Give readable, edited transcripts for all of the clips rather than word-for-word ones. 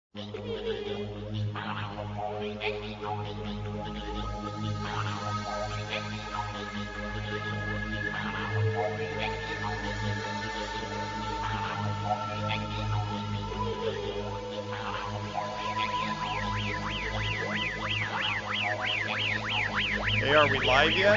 Hey, are we live yet?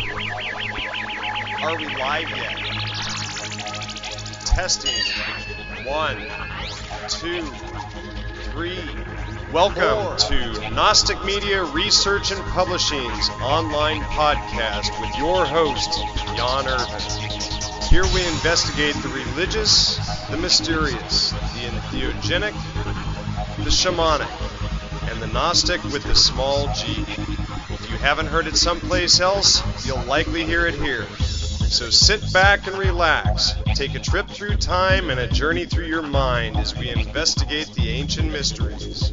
Are we live yet? Testing. 1, 2, 3. Welcome to Gnostic Media Research and Publishing's online podcast with your host, Jan Irvin. Here we investigate the religious, the mysterious, the entheogenic, the shamanic, and the Gnostic with the small g. If you haven't heard it someplace else, you'll likely hear it here. So sit back and relax, take a trip through time and a journey through your mind as we investigate the ancient mysteries.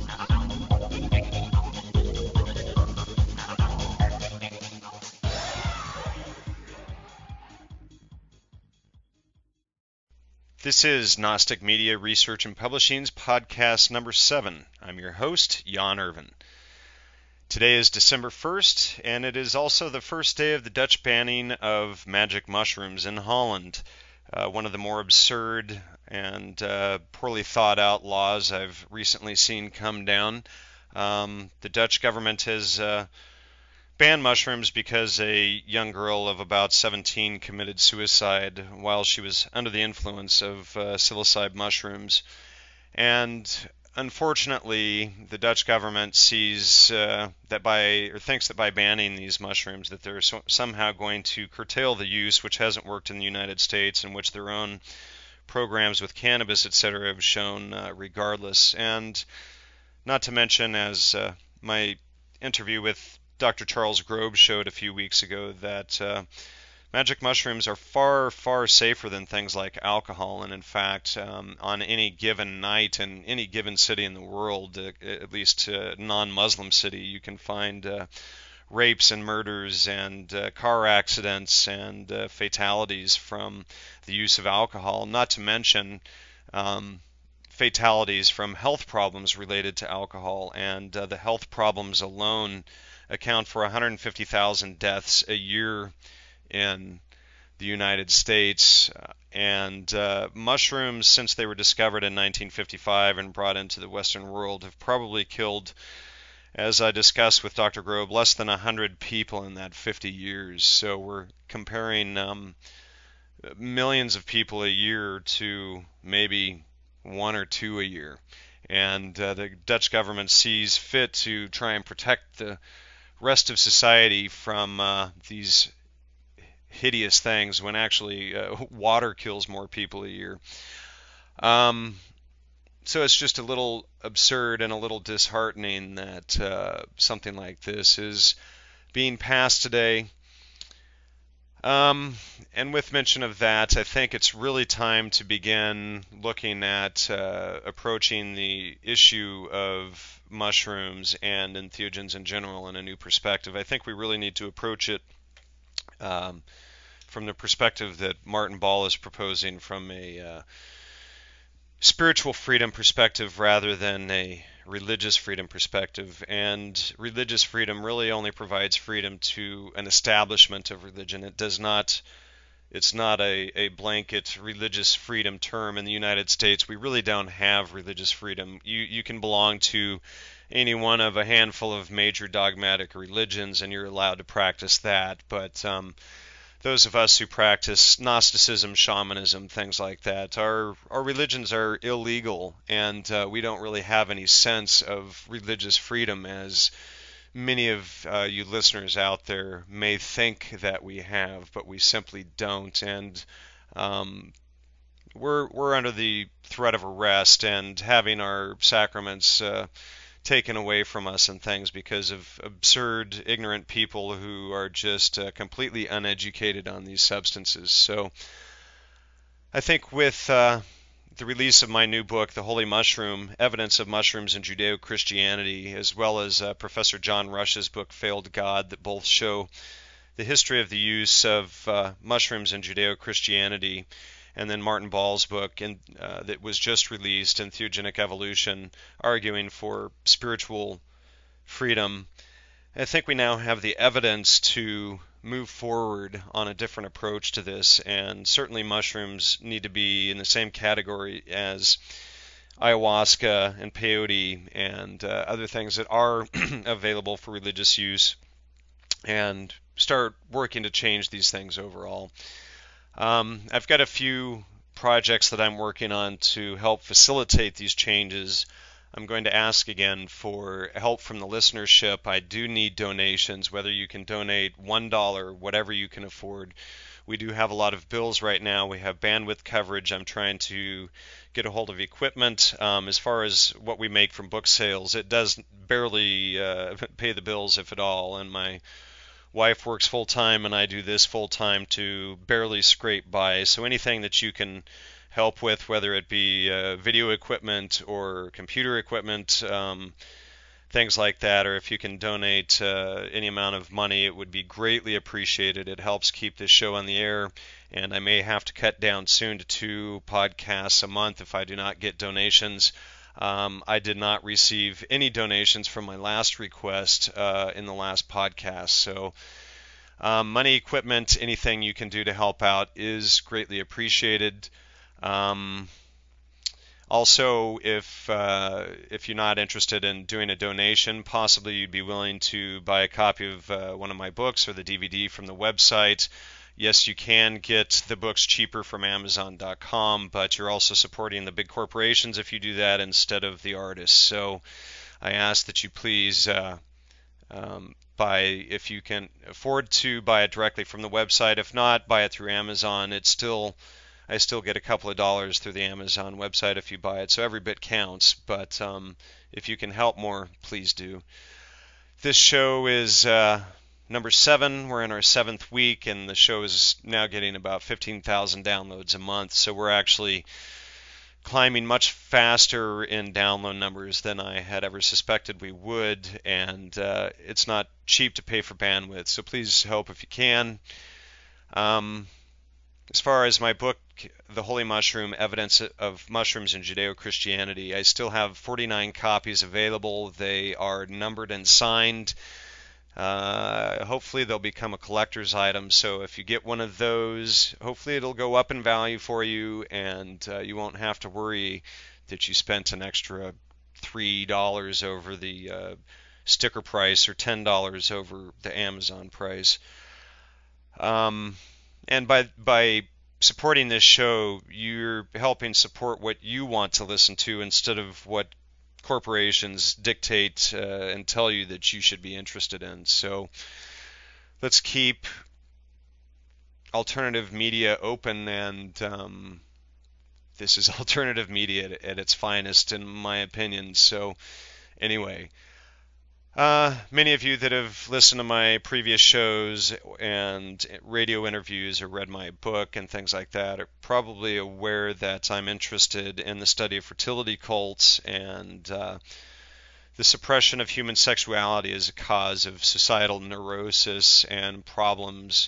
This is Gnostic Media Research and Publishing's podcast number 7. I'm your host, Jan Irvin. Today is December 1st, and it is also the first day of the Dutch banning of magic mushrooms in Holland. One of the more absurd and poorly thought out laws I've recently seen come down. The Dutch government has banned mushrooms because a young girl of about 17 committed suicide while she was under the influence of psilocybe mushrooms. And unfortunately, the Dutch government sees thinks that by banning these mushrooms that they're somehow going to curtail the use, which hasn't worked in the United States, and which their own programs with cannabis, etc., have shown regardless. And not to mention, as my interview with Dr. Charles Grob showed a few weeks ago, that magic mushrooms are far, far safer than things like alcohol, and in fact, on any given night in any given city in the world, at least non-Muslim city, you can find rapes and murders and car accidents and fatalities from the use of alcohol, not to mention fatalities from health problems related to alcohol, and the health problems alone account for 150,000 deaths a year in the United States. And mushrooms, since they were discovered in 1955 and brought into the Western world, have probably killed, as I discussed with Dr. Grob, less than 100 people in that 50 years. So we're comparing millions of people a year to maybe 1 or 2 a year. And the Dutch government sees fit to try and protect the rest of society from these hideous things, when actually water kills more people a year. So it's just a little absurd and a little disheartening that something like this is being passed today. And with mention of that, I think it's really time to begin looking at approaching the issue of mushrooms and entheogens in general in a new perspective. I think we really need to approach it from the perspective that Martin Ball is proposing, from a spiritual freedom perspective rather than a religious freedom perspective. And religious freedom really only provides freedom to an establishment of religion. It's not a blanket religious freedom term. In the United States, we really don't have religious freedom. You can belong to any one of a handful of major dogmatic religions, and you're allowed to practice that. But those of us who practice Gnosticism, shamanism, things like that, our religions are illegal, and we don't really have any sense of religious freedom, as many of you listeners out there may think that we have, but we simply don't. And we're under the threat of arrest and having our sacraments taken away from us and things because of absurd, ignorant people who are just completely uneducated on these substances. So I think with the release of my new book, The Holy Mushroom, Evidence of Mushrooms in Judeo-Christianity, as well as Professor John Rush's book, Failed God, that both show the history of the use of mushrooms in Judeo-Christianity, and then Martin Ball's book that was just released, Entheogenic Evolution, arguing for spiritual freedom. I think we now have the evidence to move forward on a different approach to this, and certainly mushrooms need to be in the same category as ayahuasca and peyote and other things that are available for religious use, and start working to change these things overall. I've got a few projects that I'm working on to help facilitate these changes. I'm going to ask again for help from the listenership. I do need donations, whether you can donate $1, whatever you can afford. We do have a lot of bills right now. We have bandwidth coverage. I'm trying to get a hold of equipment. As far as what we make from book sales, it does barely pay the bills, if at all, and my wife works full-time and I do this full-time to barely scrape by. So anything that you can help with, whether it be video equipment or computer equipment, things like that, or if you can donate any amount of money, it would be greatly appreciated. It helps keep this show on the air, and I may have to cut down soon to 2 podcasts a month if I do not get donations. I did not receive any donations from my last request in the last podcast, so money, equipment, anything you can do to help out is greatly appreciated. Also, if you're not interested in doing a donation, possibly you'd be willing to buy a copy of one of my books or the DVD from the website. Yes, you can get the books cheaper from Amazon.com, but you're also supporting the big corporations if you do that instead of the artists. So I ask that you please buy, if you can afford to buy it directly from the website. If not, buy it through Amazon. I still get a couple of dollars through the Amazon website if you buy it, so every bit counts. But if you can help more, please do. This show is number 7. We're in our 7th week, and the show is now getting about 15,000 downloads a month. So we're actually climbing much faster in download numbers than I had ever suspected we would, and it's not cheap to pay for bandwidth, so please help if you can. As far as my book, The Holy Mushroom, Evidence of Mushrooms in Judeo-Christianity, I still have 49 copies available. They are numbered and signed. Hopefully they'll become a collector's item, so if you get one of those, hopefully it'll go up in value for you, and you won't have to worry that you spent an extra $3 over the sticker price or $10 over the Amazon price. And by supporting this show, you're helping support what you want to listen to instead of what corporations dictate and tell you that you should be interested in. So let's keep alternative media open, and this is alternative media at its finest, in my opinion. So anyway, many of you that have listened to my previous shows and radio interviews or read my book and things like that are probably aware that I'm interested in the study of fertility cults and the suppression of human sexuality as a cause of societal neurosis and problems.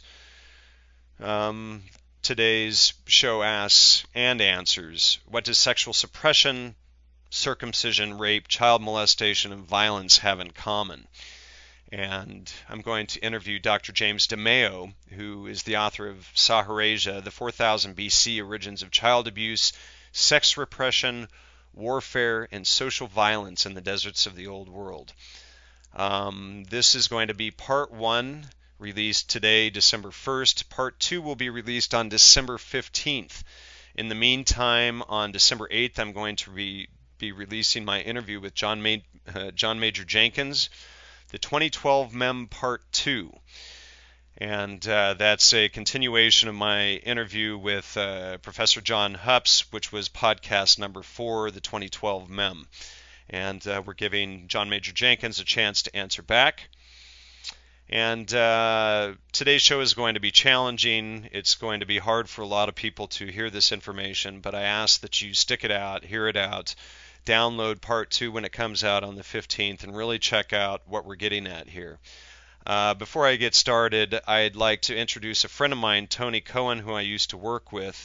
Today's show asks and answers, what does sexual suppression, circumcision, rape, child molestation, and violence have in common? And I'm going to interview Dr. James DeMeo, who is the author of Saharasia, the 4000 BC Origins of Child Abuse, Sex Repression, Warfare, and Social Violence in the Deserts of the Old World. This is going to be part 1, released today, December 1st. Part 2 will be released on December 15th. In the meantime, on December 8th, I'm going to be releasing my interview with John Major Jenkins, the 2012 Mem Part 2. And that's a continuation of my interview with Professor John Hups, which was podcast number 4, the 2012 Mem. And we're giving John Major Jenkins a chance to answer back. And today's show is going to be challenging. It's going to be hard for a lot of people to hear this information, but I ask that you stick it out, hear it out, download part 2 when it comes out on the 15th, and really check out what we're getting at here. Before I get started, I'd like to introduce a friend of mine, Tony Cohen, who I used to work with.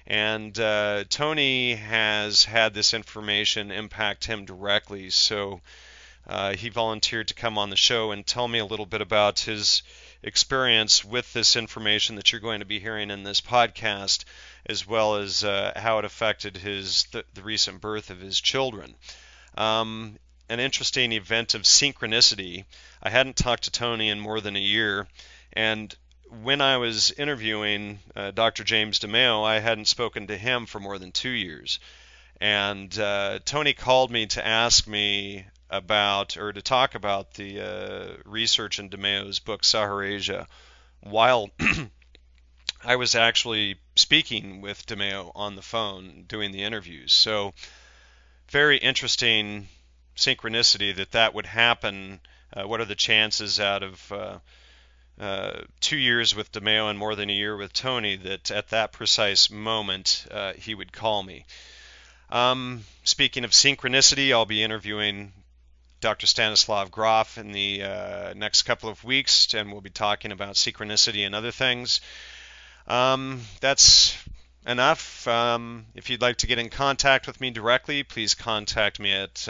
And Tony has had this information impact him directly, so he volunteered to come on the show and tell me a little bit about his experience with this information that you're going to be hearing in this podcast, as well as how it affected the recent birth of his children. An interesting event of synchronicity. I hadn't talked to Tony in more than a year, and when I was interviewing Dr. James DeMeo, I hadn't spoken to him for more than 2 years. And Tony called me to ask me about, or to talk about the research in DeMeo's book Saharasia, while I was actually speaking with DeMeo on the phone doing the interviews. So very interesting synchronicity that would happen. What are the chances out of 2 years with DeMeo and more than a year with Tony that at that precise moment he would call me? Speaking of synchronicity, I'll be interviewing Dr. Stanislav Grof in the next couple of weeks, and we'll be talking about synchronicity and other things. That's enough. If you'd like to get in contact with me directly, please contact me at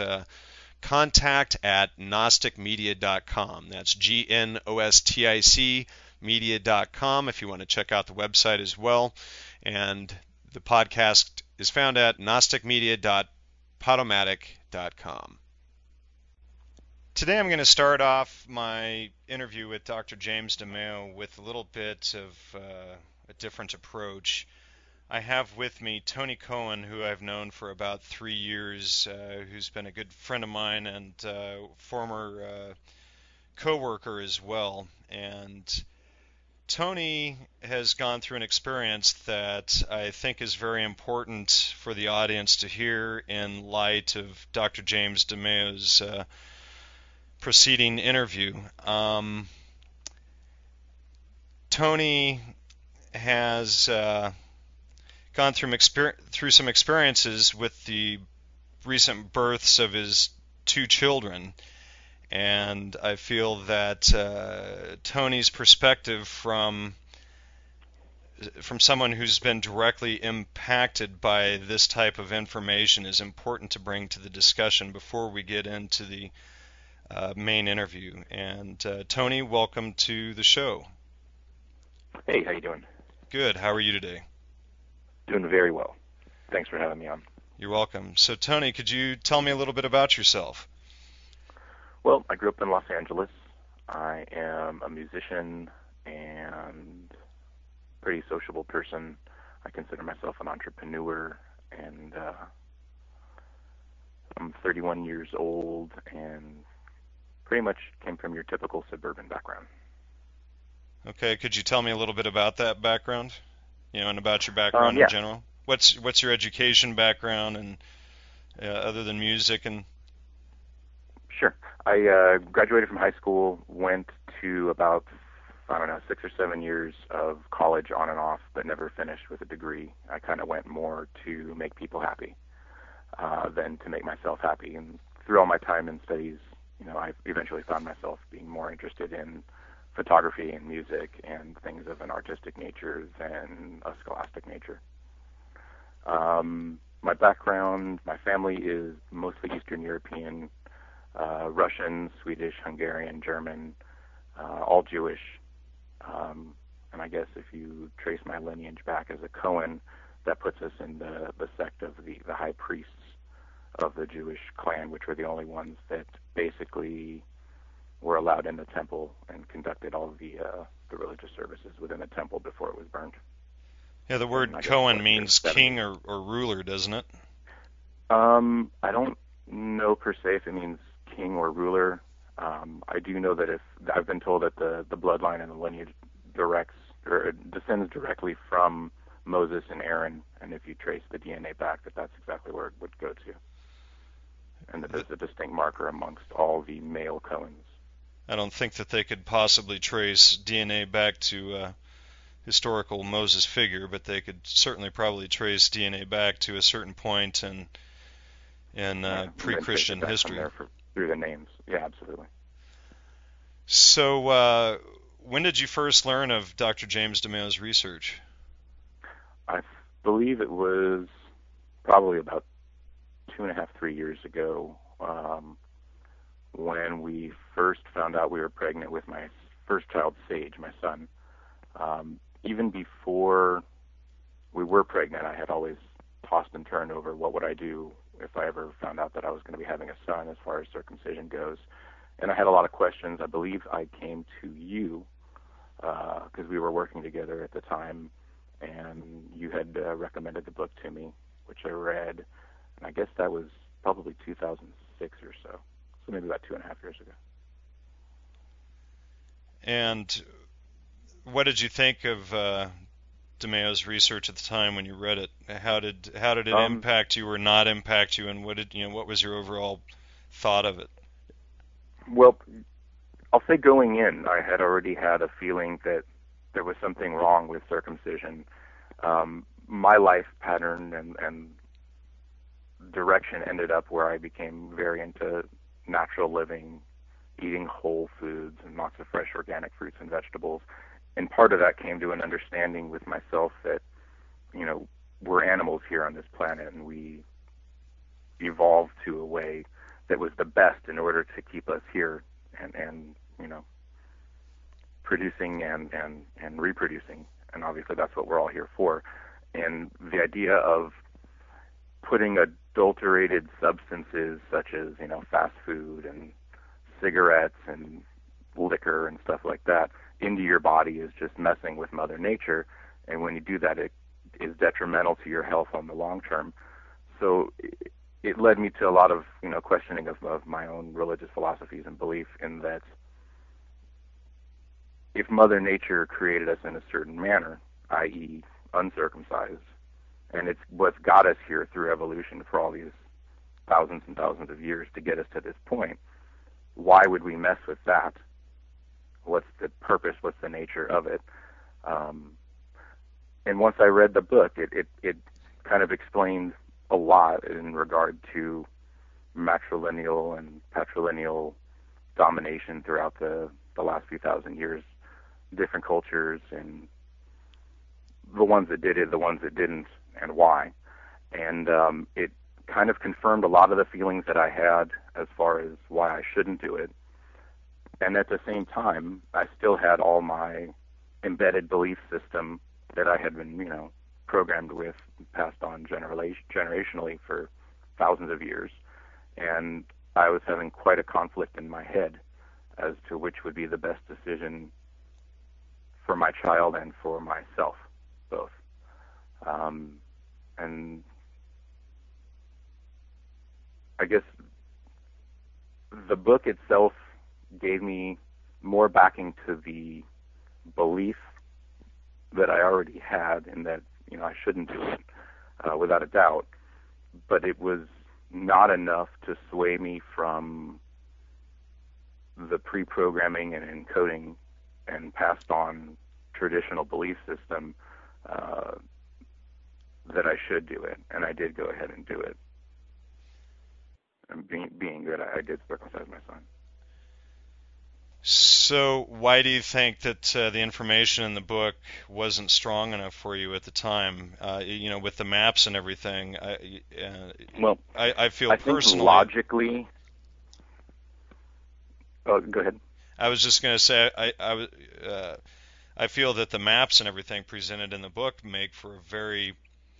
contact@gnosticmedia.com. That's GNOSTIC media.com if you want to check out the website as well. And the podcast is found at gnosticmedia.podomatic.com. Today I'm going to start off my interview with Dr. James DeMeo with a little bit of a different approach. I have with me Tony Cohen, who I've known for about 3 years, who's been a good friend of mine and former co-worker as well. And Tony has gone through an experience that I think is very important for the audience to hear in light of Dr. James DeMeo's preceding interview. Tony has gone through some experiences with the recent births of his 2 children, and I feel that Tony's perspective from someone who's been directly impacted by this type of information is important to bring to the discussion before we get into the main interview. And Tony, welcome to the show. Hey, how you doing? Good. How are you today? Doing very well. Thanks for having me on. You're welcome. So, Tony, could you tell me a little bit about yourself? Well, I grew up in Los Angeles. I am a musician and pretty sociable person. I consider myself an entrepreneur, and I'm 31 years old and pretty much came from your typical suburban background. Okay, could you tell me a little bit about that background? And about your background in general. What's your education background, and other than music and? Sure. I graduated from high school, went to about 6 or 7 years of college on and off, but never finished with a degree. I kind of went more to make people happy than to make myself happy. And through all my time in studies, I eventually found myself being more interested in photography and music and things of an artistic nature than a scholastic nature. My background, my family is mostly Eastern European, Russian, Swedish, Hungarian, German, all Jewish. And I guess if you trace my lineage back as a Cohen, that puts us in the sect of the high priests of the Jewish clan, which were the only ones that basically were allowed in the temple and conducted all of the religious services within the temple before it was burned. Yeah, the word Cohen means king or ruler, doesn't it? I don't know per se if it means king or ruler. I do know that I've been told that the bloodline and the lineage descends directly from Moses and Aaron, and if you trace the DNA back, that's exactly where it would go to. And that there's a distinct marker amongst all the male Cohens. I don't think that they could possibly trace DNA back to a historical Moses figure, but they could certainly probably trace DNA back to a certain point in pre-Christian history. Through the names. Yeah, absolutely. So when did you first learn of Dr. James DeMeo's research? I believe it was probably about 2.5, 3 years ago, when we first found out we were pregnant with my first child, Sage, my son. Even before we were pregnant, I had always tossed and turned over what would I do if I ever found out that I was going to be having a son as far as circumcision goes. And I had a lot of questions. I believe I came to you because we were working together at the time, and you had recommended the book to me, which I read, and I guess that was probably 2006 or so maybe about 2.5 years ago. And what did you think of DeMayo's research at the time when you read it? How did it impact you or not impact you, and what was your overall thought of it? Well, I'll say going in, I had already had a feeling that there was something wrong with circumcision. My life pattern and direction ended up where I became very into natural living, eating whole foods and lots of fresh organic fruits and vegetables. And part of that came to an understanding with myself that, we're animals here on this planet, and we evolved to a way that was the best in order to keep us here and producing and reproducing. And obviously that's what we're all here for. And the idea of putting adulterated substances such as, fast food and cigarettes and liquor and stuff like that into your body is just messing with Mother Nature. And when you do that, it is detrimental to your health on the long term. So it led me to a lot of, questioning of my own religious philosophies and belief in that if Mother Nature created us in a certain manner, i.e. uncircumcised, and it's what's got us here through evolution for all these thousands and thousands of years to get us to this point, why would we mess with that? What's the purpose? What's the nature of it? And once I read the book, it kind of explained a lot in regard to matrilineal and patrilineal domination throughout the last few thousand years, different cultures, and the ones that did it, the ones that didn't, and why. And it kind of confirmed a lot of the feelings that I had as far as why I shouldn't do it. And at the same time, I still had all my embedded belief system that I had been, programmed with, passed on generationally for thousands of years. And I was having quite a conflict in my head as to which would be the best decision for my child and for myself, both. And I guess the book itself gave me more backing to the belief that I already had in that, I shouldn't do it, without a doubt. But it was not enough to sway me from the pre-programming and encoding and passed on traditional belief system that I should do it, and I did go ahead and do it. And being that I did circumcise my son. So why do you think that the information in the book wasn't strong enough for you at the time? With the maps and everything. I feel personally. Logically. Oh, go ahead. I was just going to say I feel that the maps and everything presented in the book make for a very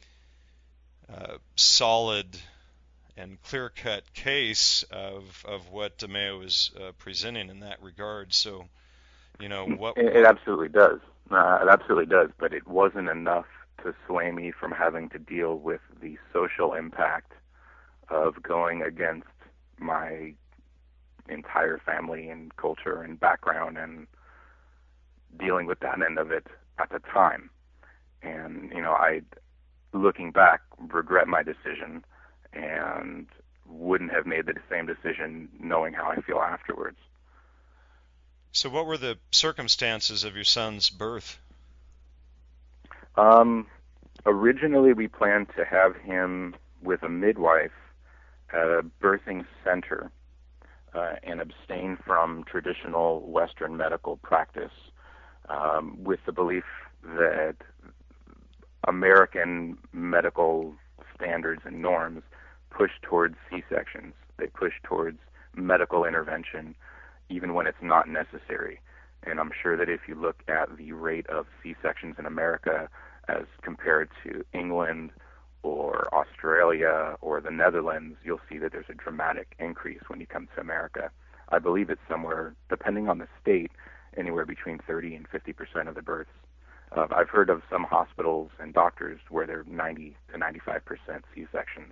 solid and clear-cut case of what DeMayo is presenting in that regard. So, It absolutely does. It absolutely does, but it wasn't enough to sway me from having to deal with the social impact of going against my entire family and culture and background and dealing with that end of it at the time. And, I, looking back, regret my decision and wouldn't have made the same decision knowing how I feel afterwards. So what were the circumstances of your son's birth? Originally, we planned to have him with a midwife at a birthing center and abstain from traditional Western medical practice with the belief that American medical standards and norms push towards C-sections. They push towards medical intervention even when it's not necessary. And I'm sure that if you look at the rate of C-sections in America as compared to England or Australia or the Netherlands, you'll see that there's a dramatic increase when you come to America. I believe it's somewhere, depending on the state, anywhere between 30 and 50% of the births. I've heard of some hospitals and doctors where they're 90 to 95% C-sections.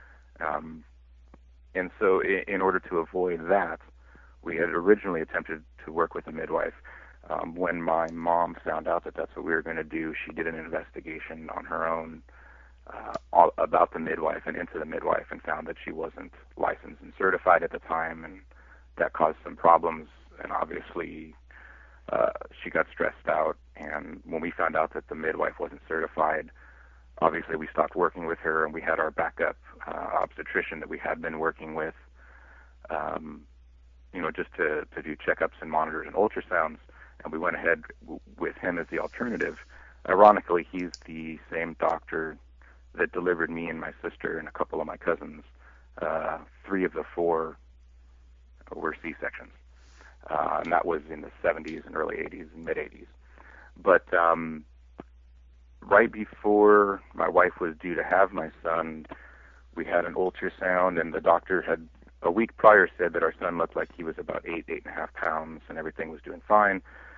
And so in order to avoid that, we had originally attempted to work with a midwife. When my mom found out that that's what we were going to do, she did an investigation on her own about the midwife and into the midwife, and found that she wasn't licensed and certified at the time, and that caused some problems. And obviously, she got stressed out. And when we found out that the midwife wasn't certified, obviously we stopped working with her, and we had our backup obstetrician that we had been working with, just to do checkups and monitors and ultrasounds. And we went ahead with him as the alternative. Ironically, he's the same doctor that delivered me and my sister and a couple of my cousins. 3 of the 4 were C-sections. And that was in the 70s and early 80s and mid-80s. But right before my wife was due to have my son, we had an ultrasound, and the doctor had a week prior said that our son looked like he was about 8.5 pounds, and everything was doing fine.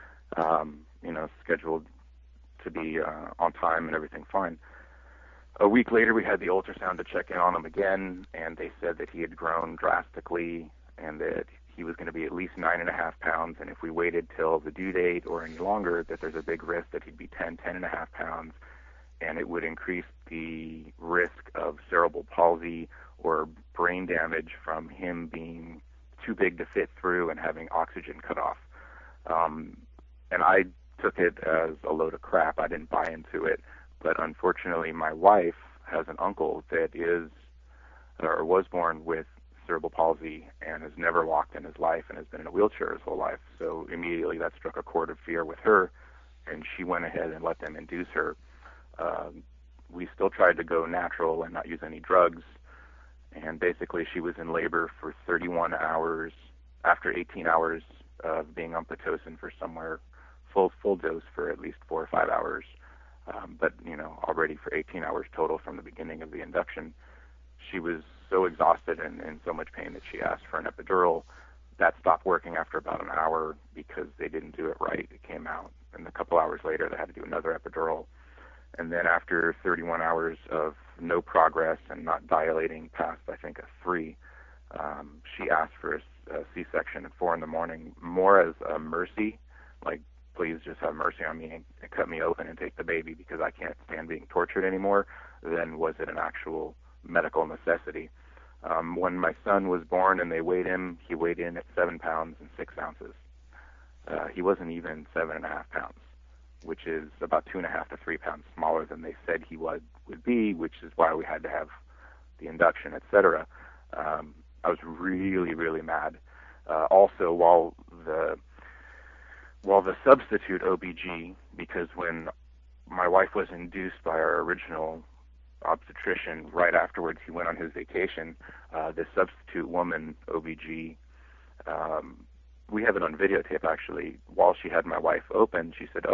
Scheduled to be on time and everything fine. A week later, we had the ultrasound to check in on him again, and they said that he had grown drastically and that he was going to be at least 9.5 pounds, and if we waited till the due date or any longer, that there's a big risk that he'd be 10.5 pounds, and it would increase the risk of cerebral palsy or brain damage from him being too big to fit through and having oxygen cut off. And I took it as a load of crap. I didn't buy into it. But unfortunately, my wife has an uncle that is or was born with cerebral palsy and has never walked in his life and has been in a wheelchair his whole life. So immediately that struck a chord of fear with her, and she went ahead and let them induce her. We still tried to go natural and not use any drugs. And basically she was in labor for 31 hours after 18 hours of being on Pitocin for somewhere full dose for at least 4 or 5 hours. But already for 18 hours total from the beginning of the induction. She was so exhausted and in so much pain that she asked for an epidural. That stopped working after about an hour because they didn't do it right. It came out, and a couple hours later they had to do another epidural. And then after 31 hours of no progress and not dilating past, I think, a 3, she asked for a C-section at 4 in the morning, more as a mercy, like, please just have mercy on me and cut me open and take the baby because I can't stand being tortured anymore, than was it an actual medical necessity. When my son was born and they weighed him, he weighed in at 7 pounds and 6 ounces. He wasn't even 7.5 pounds, which is about 2.5 to 3 pounds smaller than they said he would be, which is why we had to have the induction, etc. I was really, really mad. Also, while the substitute OBG, because when my wife was induced by our original obstetrician, right afterwards he went on his vacation, the substitute woman OBG, we have it on videotape actually, while she had my wife open, she said,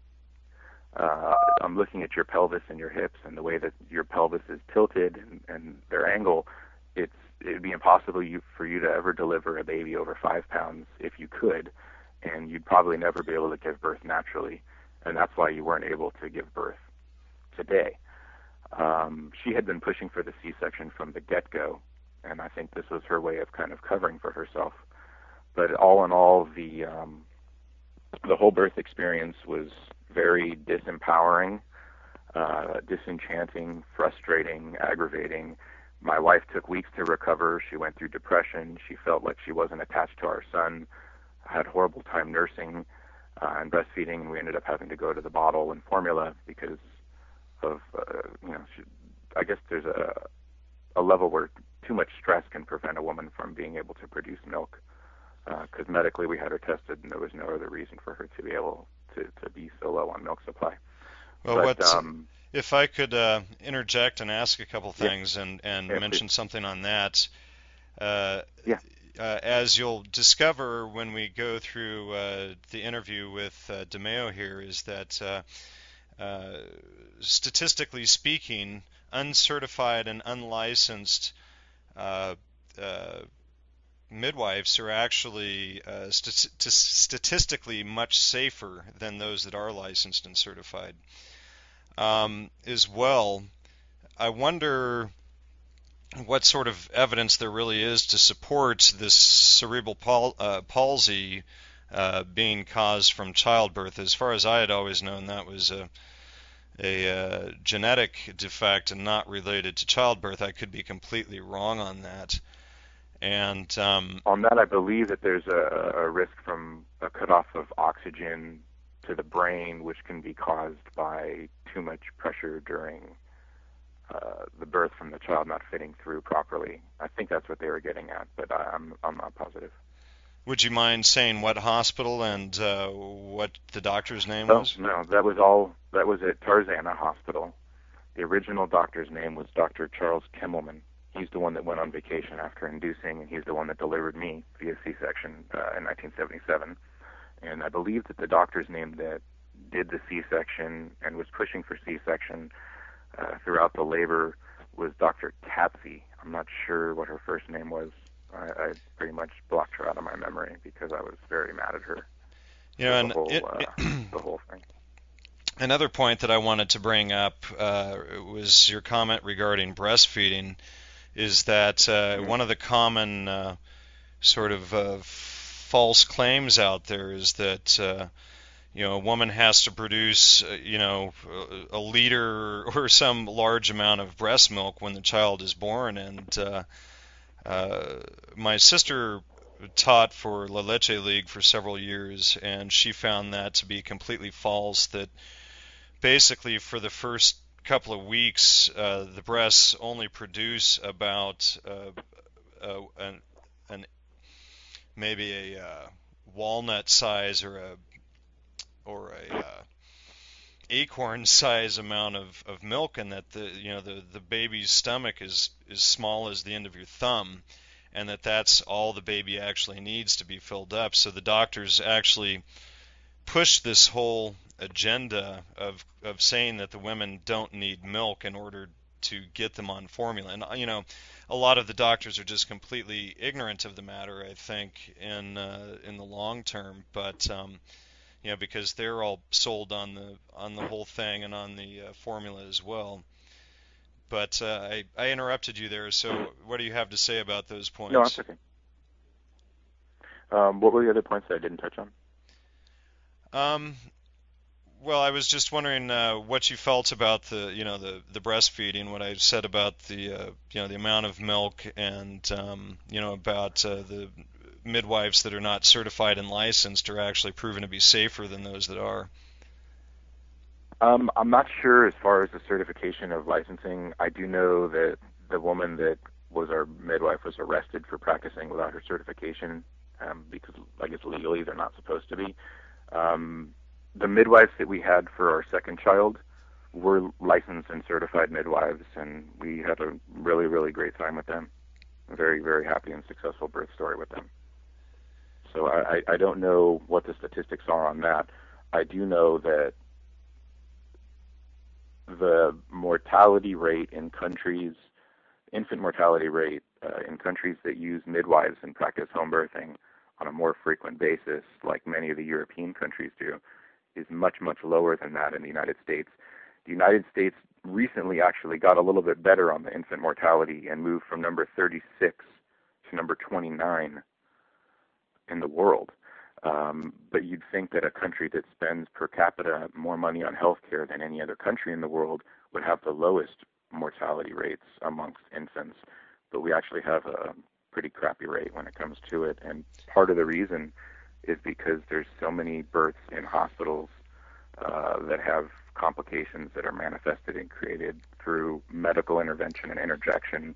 I'm looking at your pelvis and your hips and the way that your pelvis is tilted and their angle, it'd be impossible for you to ever deliver a baby over 5 pounds if you could, and you'd probably never be able to give birth naturally, and that's why you weren't able to give birth today. She had been pushing for the C-section from the get-go, and I think this was her way of kind of covering for herself. But all in all, the whole birth experience was very disempowering, disenchanting, frustrating, aggravating. My wife took weeks to recover. She went through depression. She felt like she wasn't attached to our son. I had a horrible time nursing and breastfeeding, and we ended up having to go to the bottle and formula because of, I guess there's a level where too much stress can prevent a woman from being able to produce milk. Because medically we had her tested, and there was no other reason for her to be able to be so low on milk supply. Well, If I could interject and ask a couple Yeah, things and yeah, please. mention something on that. Uh, Yeah. as you'll discover when we go through the interview with DeMeo here, is that uh, statistically speaking, uncertified and unlicensed uh, uh, midwives are actually statistically much safer than those that are licensed and certified. As well, I wonder what sort of evidence there really is to support this cerebral palsy being caused from childbirth. As far as I had always known, that was a genetic defect and not related to childbirth. I could be completely wrong on that. And On that, I believe that there's a risk from a cutoff of oxygen to the brain, which can be caused by too much pressure during the birth from the child not fitting through properly. I think that's what they were getting at, but I'm not positive. would you mind saying what hospital and what the doctor's name Oh was? no, that was all. That was at Tarzana Hospital. The original doctor's name was Dr. Charles Kimmelman. He's the one that went on vacation after inducing, and he's the one that delivered me via C-section in 1977. And I believe that the doctor's name that did the C-section and was pushing for C-section throughout the labor was Dr. Tatsy. I'm not sure what her first name was. I pretty much blocked her out of my memory because I was very mad at her You for know, the whole thing. another point that I wanted to bring up was your comment regarding breastfeeding. Is that one of the common sort of false claims out there is that a woman has to produce a liter or some large amount of breast milk when the child is born, and my sister taught for La Leche League for several years, and she found that to be completely false. That basically for the first couple of weeks, the breasts only produce about an maybe a walnut size or a acorn size amount of milk, and that the baby's stomach is as small as the end of your thumb, and that's all the baby actually needs to be filled up. So the doctors actually push this whole agenda of saying that the women don't need milk in order to get them on formula. And a lot of the doctors are just completely ignorant of the matter, I think, in the long term. But because they're all sold on the whole thing and on the formula as well. But I interrupted you there. So what do you have to say about those No, that's points? okay. What were the other points that I didn't touch on? Well, I was just wondering what you felt about the breastfeeding. What I said about the amount of milk, and about the midwives that are not certified and licensed are actually proven to be safer than those that are. I'm not sure as far as the certification of licensing. I do know that the woman that was our midwife was arrested for practicing without her certification, because I guess legally they're not supposed to be. The midwives that we had for our second child were licensed and certified midwives, and we had a really, really great time with them. A very, very happy and successful birth story with them. So I don't know what the statistics are on that. I do know that the mortality rate in countries, infant mortality rate in countries that use midwives and practice home birthing on a more frequent basis, like many of the European countries do, is much, much lower than that in the United States. The United States recently actually got a little bit better on the infant mortality and moved from number 36 to number 29 in the world. But you'd think that a country that spends per capita more money on healthcare than any other country in the world would have the lowest mortality rates amongst infants. But we actually have a pretty crappy rate when it comes to it. And part of the reason is because there's so many births in hospitals that have complications that are manifested and created through medical intervention and interjection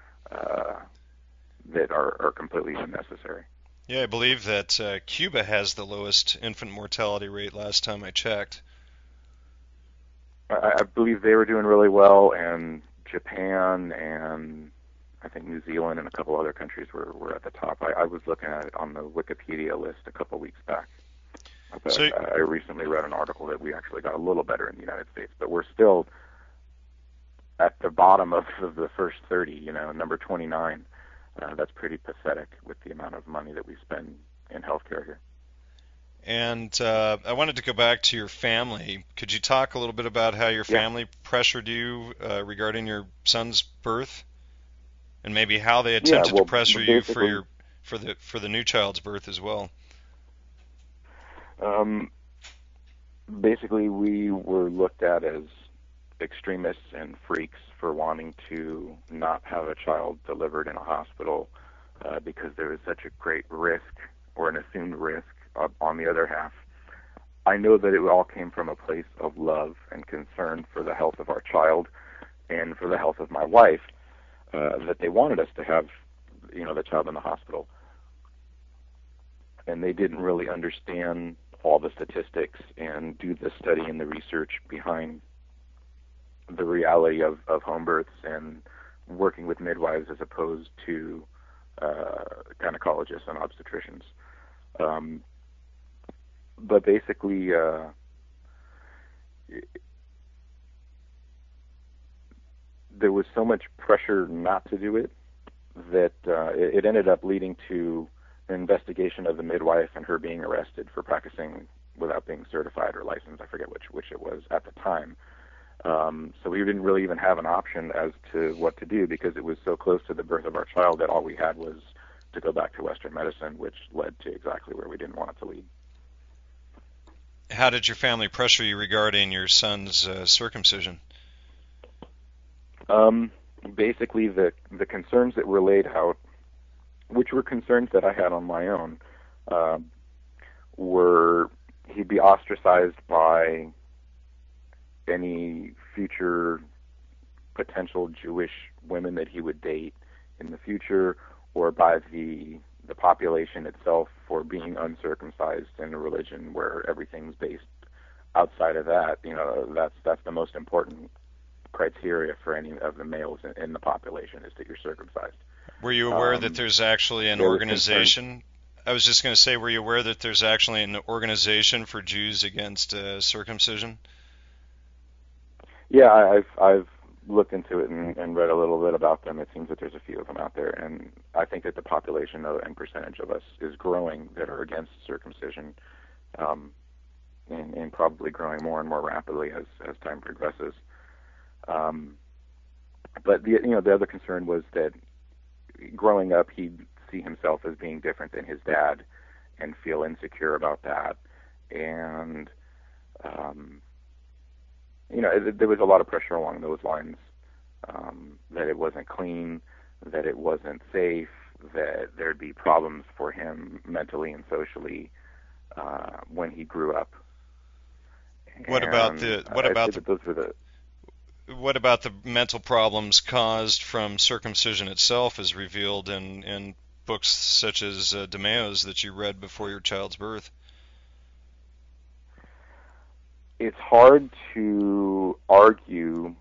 that are completely unnecessary. Yeah, I believe that Cuba has the lowest infant mortality rate last time I checked. I believe they were doing really well, and Japan and I think New Zealand and a couple other countries were at the top. I was looking at it on the Wikipedia list a couple weeks back. But So I recently read an article that we actually got a little better in the United States, but we're still at the bottom of the first 30, number 29. That's pretty pathetic with the amount of money that we spend in healthcare here. And I wanted to go back to your family. Could you talk a little bit about how your Yeah, family pressured you regarding your son's birth, and maybe how they yeah. attempted to Well, pressure you for basically, the new child's birth as well? um, basically, we were looked at as extremists and freaks for wanting to not have a child delivered in a hospital because there was such a great risk or an assumed risk on the other half. I know that it all came from a place of love and concern for the health of our child and for the health of my wife, that they wanted us to have, the child in the hospital. And they didn't really understand all the statistics and do the study and the research behind the reality of home births and working with midwives as opposed to gynecologists and obstetricians. Um, but basically, there was so much pressure not to do it that it ended up leading to an investigation of the midwife and her being arrested for practicing without being certified or licensed. I forget which it was at the time. So we didn't really even have an option as to what to do because it was so close to the birth of our child that all we had was to go back to Western medicine, which led to exactly where we didn't want it to lead. How did your family pressure you regarding your son's circumcision? Um, Basically, the concerns that were laid out, which were concerns that I had on my own, uh, were he'd be ostracized by any future potential Jewish women that he would date in the future, or by the population itself for being uncircumcised in a religion where everything's based outside of that. That's the most important criteria for any of the males in the population is that you're circumcised. Were you aware that there's actually an There was concern. organization? I was just going to say, were you aware that there's actually an organization for Jews against circumcision? Yeah, I've looked into it and read a little bit about them. It seems that there's a few of them out there, and I think that the population and percentage of us is growing that are against circumcision, um, and probably growing more and more rapidly as time progresses. Um, but the other concern was that growing up he'd see himself as being different than his dad and feel insecure about that, and um, there was a lot of pressure along those lines, that it wasn't clean, that it wasn't safe, that there'd be problems for him mentally and socially when he grew up. What about And the what I'd say about the that those were the what about the mental problems caused from circumcision itself, as revealed in books such as DeMeo's that you read before your child's birth? it's hard to argue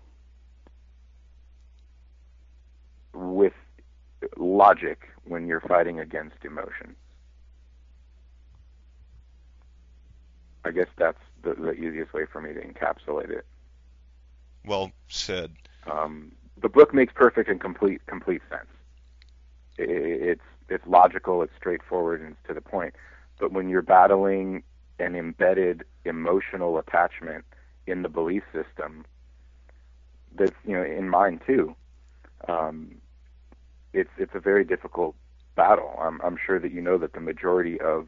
with logic when you're fighting against emotion. I guess that's the easiest way for me to encapsulate it. Well said. The book makes perfect and complete sense. It's logical, it's straightforward, and it's to the point. But when you're battling an embedded emotional attachment in the belief system, that's in mine too, um, it's a very difficult battle. I'm sure that you know that the majority of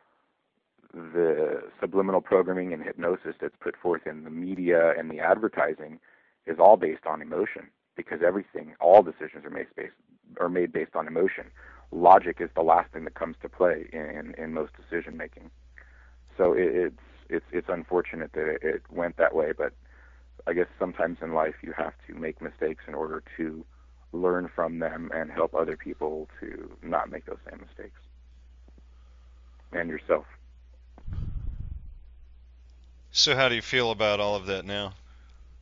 the subliminal programming and hypnosis that's put forth in the media and the advertising is all based on emotion, because all decisions are made based on emotion. Logic is the last thing that comes to play in most decision making. So it's unfortunate that it went that way, but I guess sometimes in life you have to make mistakes in order to learn from them and help other people to not make those same mistakes, and yourself. So how do you feel about all of that now?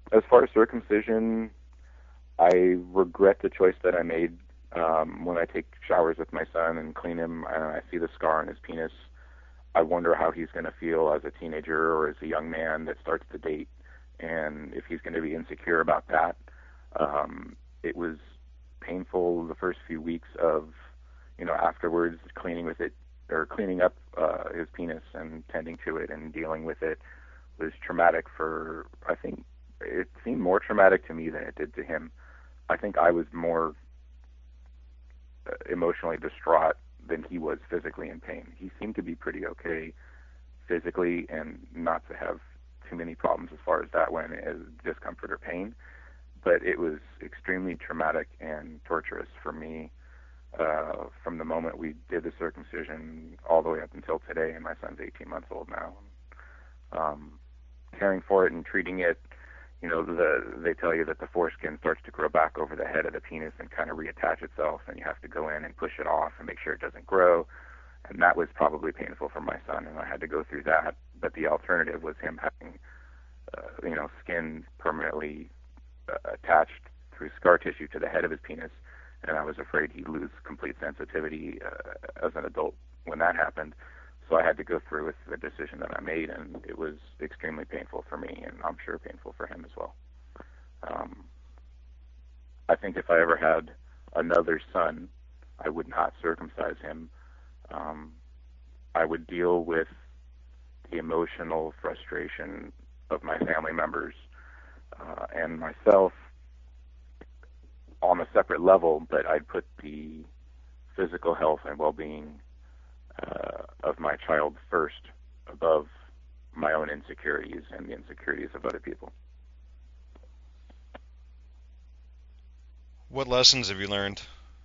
As far as circumcision, I regret the choice that I made. When I take showers with my son and clean him, and I see the scar on his penis, I wonder how he's going to feel as a teenager or as a young man that starts to date, and if he's going to be insecure about that. It was painful the first few weeks of, afterwards cleaning with it or cleaning up his penis and tending to it and dealing with it was traumatic for, I think it seemed more traumatic to me than it did to him. I think I was more emotionally distraught than he was physically in pain. He seemed to be pretty okay physically and not to have too many problems as far as that went, as discomfort or pain. But it was extremely traumatic and torturous for me from the moment we did the circumcision all the way up until today, and my son's 18 months old now. Caring for it and treating it, they tell you that the foreskin starts to grow back over the head of the penis and kind of reattach itself, and you have to go in and push it off and make sure it doesn't grow. And that was probably painful for my son, and I had to go through that. But the alternative was him having, skin permanently attached through scar tissue to the head of his penis, and I was afraid he'd lose complete sensitivity as an adult when that happened. So I had to go through with the decision that I made, and it was extremely painful for me, and I'm sure painful for him as well. I think if I ever had another son, I would not circumcise him. I would deal with the emotional frustration of my family members and myself on a separate level, but I'd put the physical health and well-being of my child first above my own insecurities and the insecurities of other people. What lessons have you learned?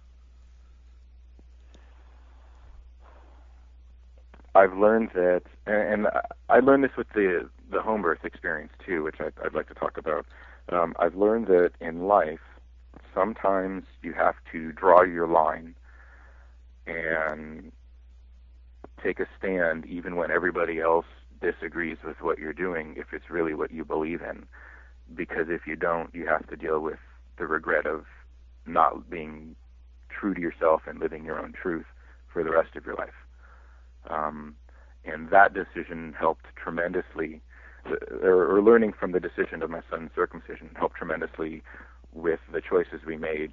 I've learned that, and I learned this with the home birth experience too, which I'd like to talk about. I've learned that in life, sometimes you have to draw your line and take a stand even when everybody else disagrees with what you're doing, if it's really what you believe in. Because if you don't, you have to deal with the regret of not being true to yourself and living your own truth for the rest of your life. And that decision helped tremendously, or learning from the decision of my son's circumcision helped tremendously with the choices we made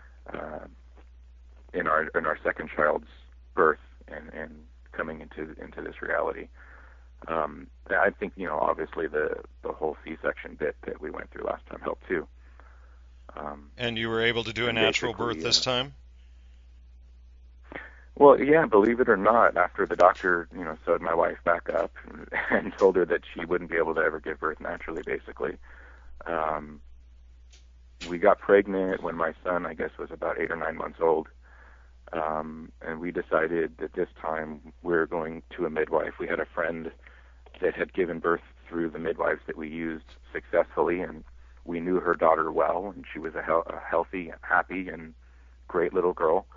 in our second child's birth and coming into this reality. I think, obviously the whole C-section bit that we went through last time helped too. And you were able to do a natural birth this time? Well, yeah, believe it or not, after the doctor, sewed my wife back up and told her that she wouldn't be able to ever give birth naturally, basically. We got pregnant when my son, I guess, was about 8 or 9 months old. And we decided that this time we were going to a midwife. We had a friend that had given birth through the midwives that we used successfully, and we knew her daughter well, and she was a healthy, happy, and great little girl.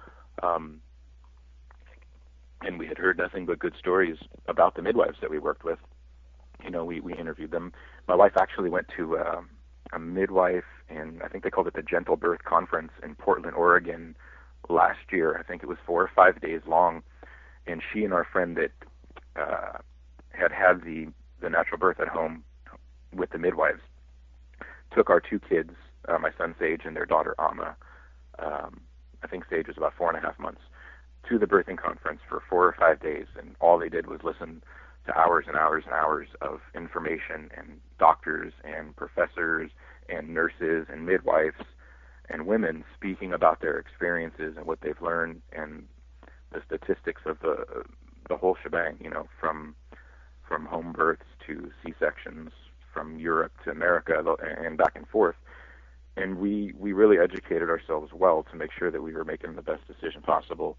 And we had heard nothing but good stories about the midwives that we worked with. We interviewed them. My wife actually went to a midwife, and I think they called it the Gentle Birth Conference in Portland, Oregon, last year. I think it was 4 or 5 days long. And she and our friend that had the natural birth at home with the midwives took our 2 kids, my son Sage and their daughter Amma. I think Sage was about 4.5 months, to the birthing conference for 4 or 5 days, and all they did was listen to hours and hours and hours of information, and doctors and professors and nurses and midwives and women speaking about their experiences and what they've learned and the statistics of the whole shebang, from home births to C-sections, from Europe to America and back and forth. And we really educated ourselves well to make sure that we were making the best decision possible.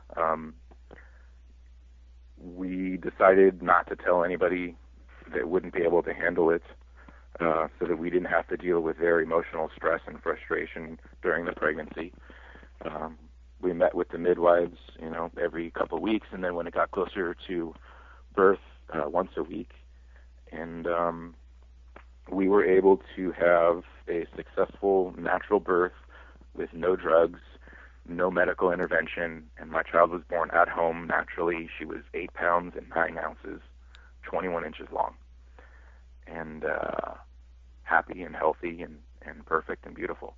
We decided not to tell anybody that wouldn't be able to handle it, so that we didn't have to deal with their emotional stress and frustration during the pregnancy. We met with the midwives, every couple of weeks, and then when it got closer to birth, once a week. And we were able to have a successful natural birth with no drugs, no medical intervention, and my child was born at home naturally. She was 8 pounds and 9 ounces, 21 inches long, and happy and healthy and perfect and beautiful.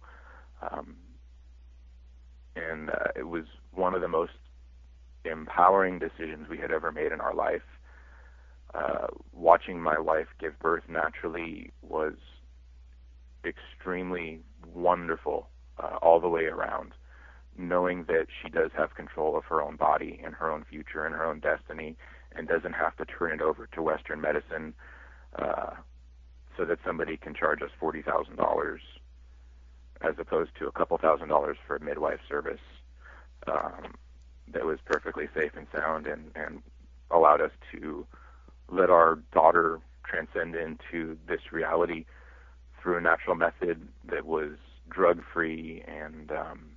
And it was one of the most empowering decisions we had ever made in our life. Watching my wife give birth naturally was extremely wonderful all the way around, knowing that she does have control of her own body and her own future and her own destiny and doesn't have to turn it over to Western medicine so that somebody can charge us $40,000 as opposed to a couple $1,000s for a midwife service that was perfectly safe and sound and allowed us to let our daughter transcend into this reality through a natural method that was drug-free, and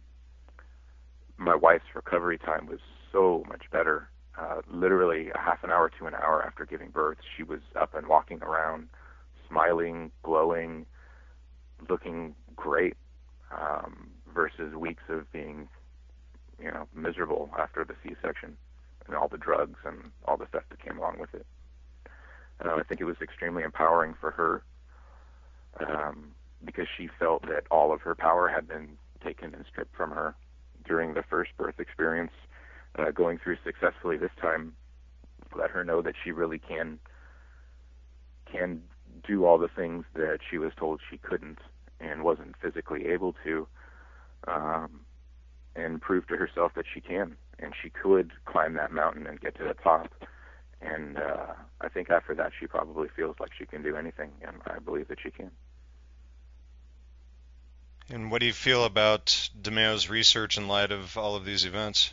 my wife's recovery time was so much better. Literally a half an hour to an hour after giving birth, she was up and walking around, smiling, glowing, looking great, versus weeks of being, miserable after the C-section and all the drugs and all the stuff that came along with it. I think it was extremely empowering for her because she felt that all of her power had been taken and stripped from her during the first birth experience. Going through successfully this time let her know that she really can do all the things that she was told she couldn't and wasn't physically able to, and prove to herself that she can, and she could climb that mountain and get to the top. And I think after that she probably feels like she can do anything, and I believe that she can. And what do you feel about DeMayo's research in light of all of these events?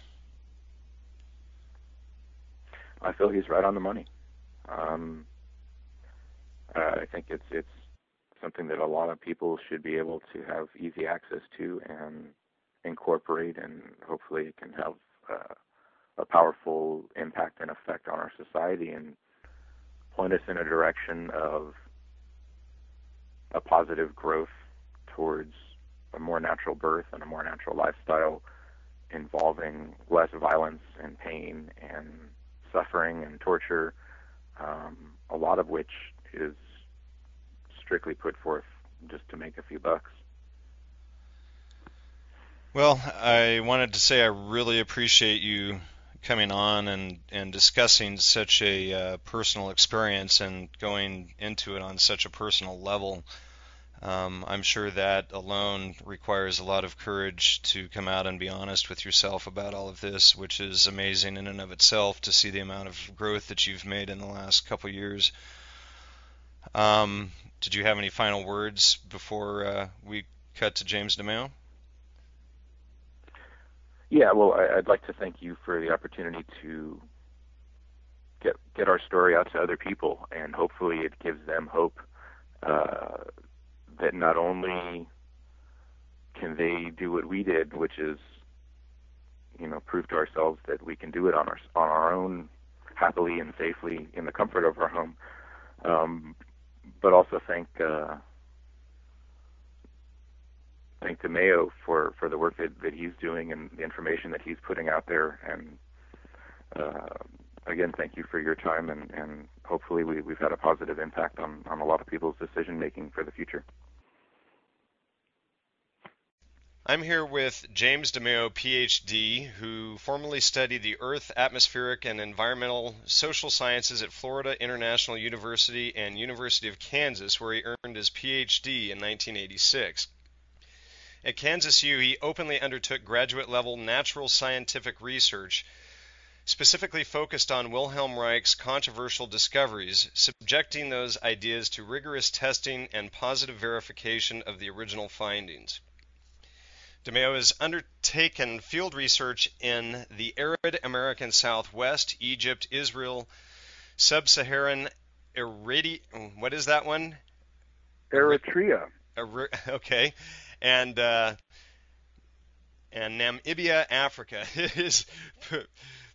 I feel he's right on the money. I think it's something that a lot of people should be able to have easy access to and incorporate, and hopefully it can have a powerful impact and effect on our society and point us in a direction of a positive growth towards a more natural birth and a more natural lifestyle involving less violence and pain and suffering and torture, a lot of which is strictly put forth just to make a few bucks. Well, I wanted to say I really appreciate you coming on and discussing such a personal experience and going into it on such a personal level. I'm sure that alone requires a lot of courage to come out and be honest with yourself about all of this, which is amazing in and of itself to see the amount of growth that you've made in the last couple years. Did you have any final words before we cut to James DeMayo? Yeah, well, I'd like to thank you for the opportunity to get our story out to other people, and hopefully it gives them hope that not only can they do what we did, which is, prove to ourselves that we can do it on our own, happily and safely in the comfort of our home, but also thank DeMayo for the work that he's doing and the information that he's putting out there. And again, thank you for your time, and hopefully we've had a positive impact on a lot of people's decision making for the future. I'm here with James DeMayo, PhD, who formerly studied the Earth, Atmospheric, and Environmental Social Sciences at Florida International University and University of Kansas, where he earned his PhD in 1986. At Kansas U, he openly undertook graduate-level natural scientific research, specifically focused on Wilhelm Reich's controversial discoveries, subjecting those ideas to rigorous testing and positive verification of the original findings. DeMayo has undertaken field research in the arid American Southwest, Egypt, Israel, Sub-Saharan what is that one? Eritrea. Okay. And Namibia, Africa. His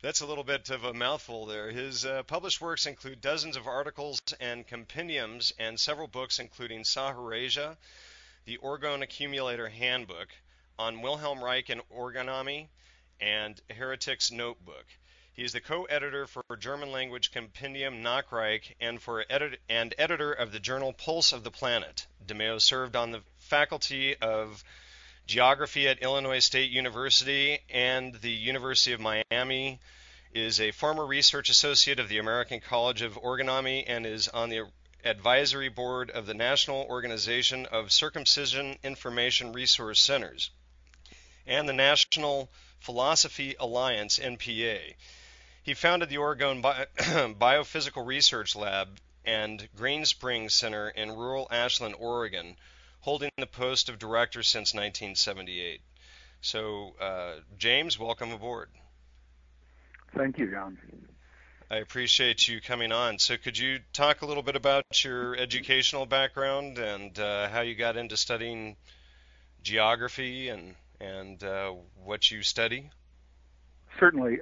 That's a little bit of a mouthful there. His published works include dozens of articles and compendiums and several books, including Saharasia, the Orgone Accumulator Handbook, on Wilhelm Reich and Orgonomy, and Heretic's Notebook. He is the co-editor for German language compendium Nachreich and editor of the journal Pulse of the Planet. DeMeo served on the faculty of geography at Illinois State University and the University of Miami, is a former research associate of the American College of Orgonomy, and is on the advisory board of the National Organization of Circumcision Information Resource Centers and the National Philosophy Alliance, NPA. He founded the Orgone Biophysical Research Lab and Green Springs Center in rural Ashland, Oregon, holding the post of director since 1978. So, James, welcome aboard. Thank you, Jan. I appreciate you coming on. So could you talk a little bit about your educational background and how you got into studying geography and what you study? Certainly.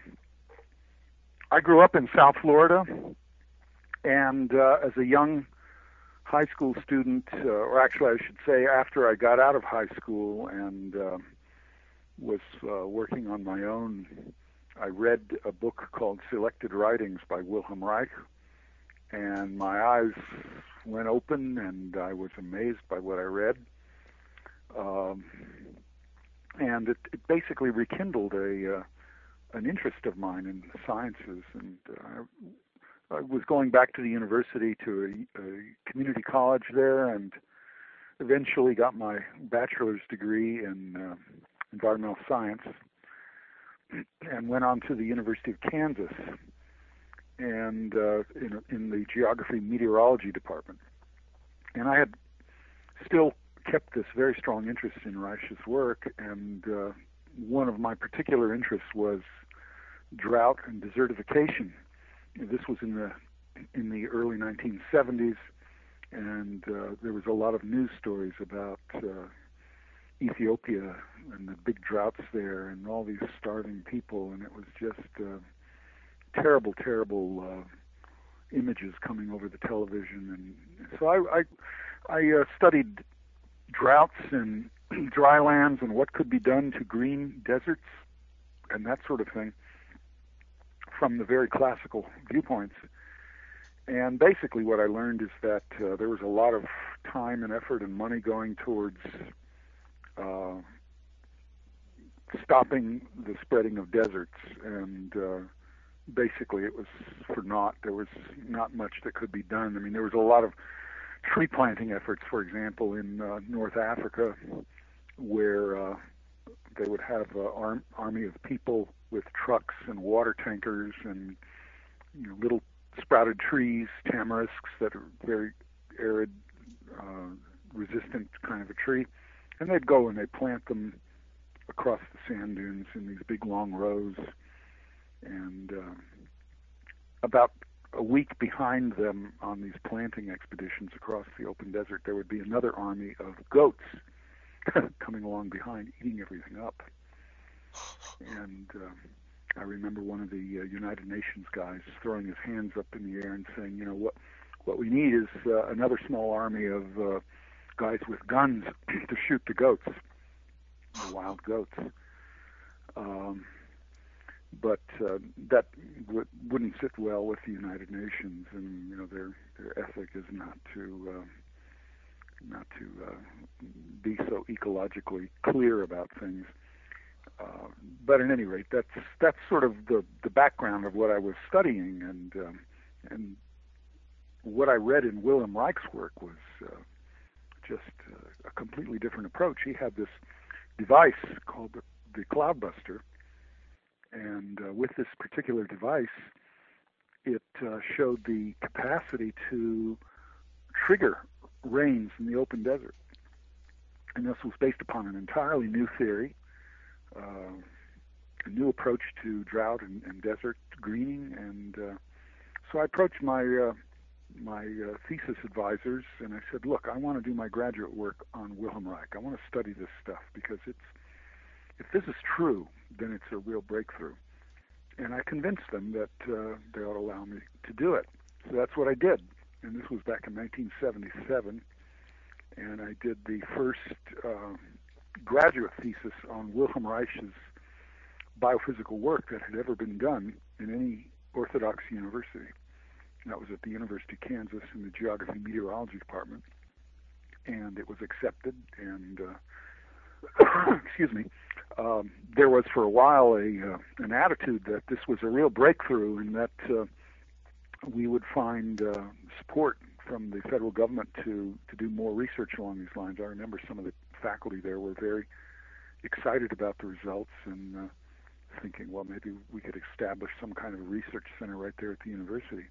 I grew up in South Florida, and as a young high school student, or actually I should say after I got out of high school and was working on my own, I read a book called Selected Writings by Wilhelm Reich, and my eyes went open and I was amazed by what I read. And it basically rekindled an interest of mine in the sciences, and I was going back to the university, to a community college there, and eventually got my bachelor's degree in environmental science, and went on to the University of Kansas, and in the geography meteorology department. And I had still kept this very strong interest in Reich's work, and one of my particular interests was drought and desertification. This was in the early 1970s, and there was a lot of news stories about Ethiopia and the big droughts there and all these starving people, and it was just terrible, terrible images coming over the television. And so I studied droughts and dry lands and what could be done to green deserts and that sort of thing from the very classical viewpoints. And basically what I learned is that there was a lot of time and effort and money going towards stopping the spreading of deserts, and basically it was for naught. There was not much that could be done. I mean, there was a lot of tree planting efforts, for example, in North Africa, where they would have an army of people with trucks and water tankers and little sprouted trees, tamarisks that are very arid, resistant kind of a tree, and they'd go and they'd plant them across the sand dunes in these big long rows, and about a week behind them on these planting expeditions across the open desert, there would be another army of goats coming along behind, eating everything up. And I remember one of the United Nations guys throwing his hands up in the air and saying, what we need is another small army of guys with guns to shoot the goats, the wild goats. But that wouldn't sit well with the United Nations, and their ethic is not to be so ecologically clear about things. But at any rate, that's sort of the background of what I was studying, and what I read in Wilhelm Reich's work was just a completely different approach. He had this device called the Cloudbuster. And with this particular device, it showed the capacity to trigger rains in the open desert. And this was based upon an entirely new theory, a new approach to drought and desert greening. And so I approached my thesis advisors, and I said, look, I want to do my graduate work on Wilhelm Reich. I want to study this stuff because if this is true, then it's a real breakthrough. and I convinced them that they ought to allow me to do it. So that's what I did, and this was back in 1977, and I did the first graduate thesis on Wilhelm Reich's biophysical work that had ever been done in any Orthodox university. And that was at the University of Kansas in the Geography Meteorology Department, and it was accepted, and excuse me, there was for a while an attitude that this was a real breakthrough and that we would find support from the federal government to do more research along these lines. I remember some of the faculty there were very excited about the results and thinking, well, maybe we could establish some kind of a research center right there at the university.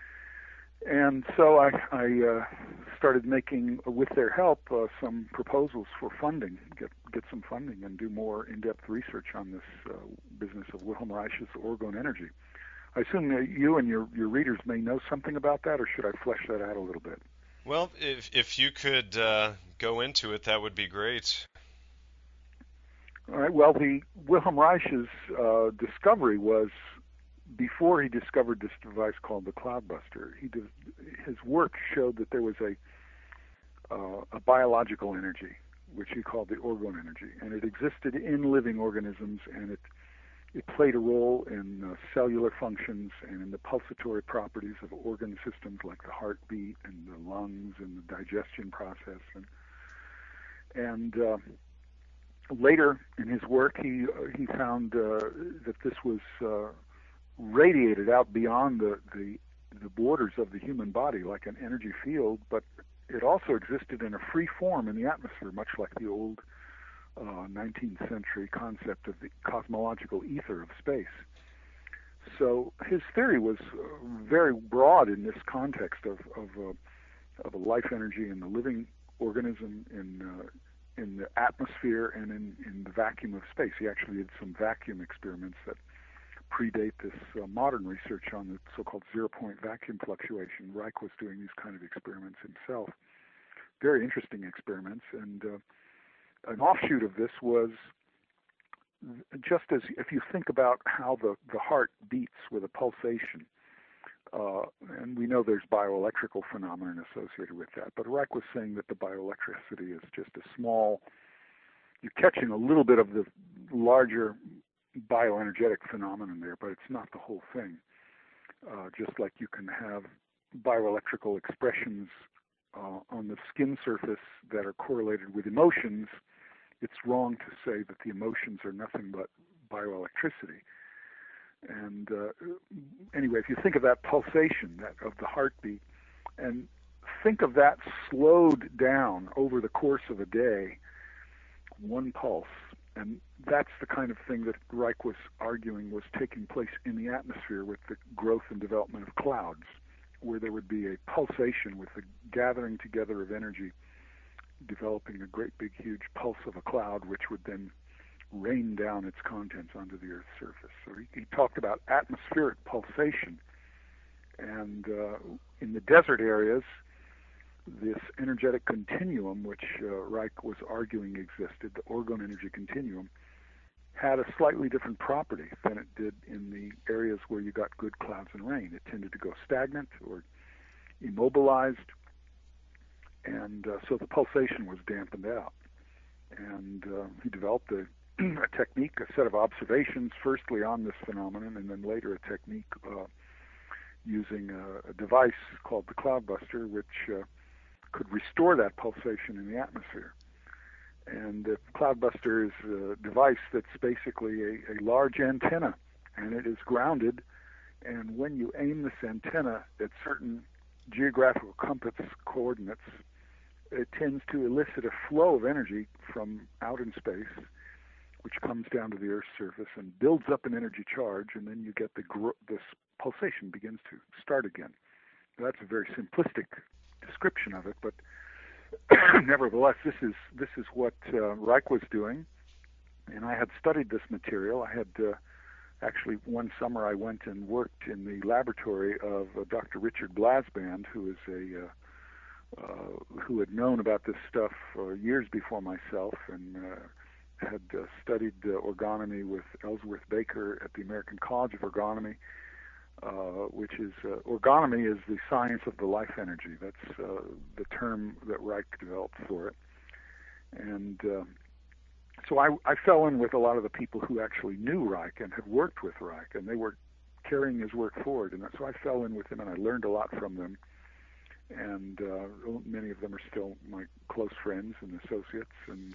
And so I started making, with their help, some proposals for funding, get some funding and do more in-depth research on this business of Wilhelm Reich's orgone energy. I assume that you and your readers may know something about that, or should I flesh that out a little bit? Well, if you could go into it, that would be great. All right. Well, the Wilhelm Reich's discovery was before he discovered this device called the Cloudbuster. His work showed that there was a biological energy, which he called the orgone energy, and it existed in living organisms, and it played a role in cellular functions and in the pulsatory properties of organ systems like the heartbeat and the lungs and the digestion process. And later in his work, he found that this was radiated out beyond the borders of the human body like an energy field, but it also existed in a free form in the atmosphere, much like the old 19th century concept of the cosmological ether of space. So his theory was very broad in this context of a life energy in the living organism, in the atmosphere, and in the vacuum of space. He actually did some vacuum experiments that predate this modern research on the so-called zero-point vacuum fluctuation. Reich was doing these kind of experiments himself. Very interesting experiments, and an offshoot of this was just as if you think about how the heart beats with a pulsation, and we know there's bioelectrical phenomenon associated with that, but Reich was saying that the bioelectricity is just a small, you're catching a little bit of the larger bioenergetic phenomenon there, but it's not the whole thing. Just like you can have bioelectrical expressions on the skin surface that are correlated with emotions, it's wrong to say that the emotions are nothing but bioelectricity. And anyway, if you think of that pulsation of the heartbeat, and think of that slowed down over the course of a day, one pulse, and that's the kind of thing that Reich was arguing was taking place in the atmosphere with the growth and development of clouds, where there would be a pulsation with the gathering together of energy, developing a great big huge pulse of a cloud, which would then rain down its contents onto the Earth's surface. So he talked about atmospheric pulsation. And in the desert areas, this energetic continuum, which Reich was arguing existed, the orgone energy continuum, had a slightly different property than it did in the areas where you got good clouds and rain. It tended to go stagnant or immobilized, and so the pulsation was dampened out. And he developed a technique, a set of observations, firstly on this phenomenon, and then later a technique using a device called the Cloudbuster, which could restore that pulsation in the atmosphere. And the Cloudbuster is a device that's basically a large antenna, and it is grounded. And when you aim this antenna at certain geographical compass coordinates, it tends to elicit a flow of energy from out in space, which comes down to the Earth's surface and builds up an energy charge, and then you get this pulsation begins to start again. That's a very simplistic description of it, but nevertheless, this is what Reich was doing, and I had studied this material. I had actually one summer I went and worked in the laboratory of Dr. Richard Blasband, who is who had known about this stuff years before myself, and had studied orgonomy with Ellsworth Baker at the American College of Orgonomy, which is orgonomy is the science of the life energy. That's the term that Reich developed for it. And so I fell in with a lot of the people who actually knew Reich and had worked with Reich, and they were carrying his work forward. And so I fell in with him, and I learned a lot from them. And many of them are still my close friends and associates. And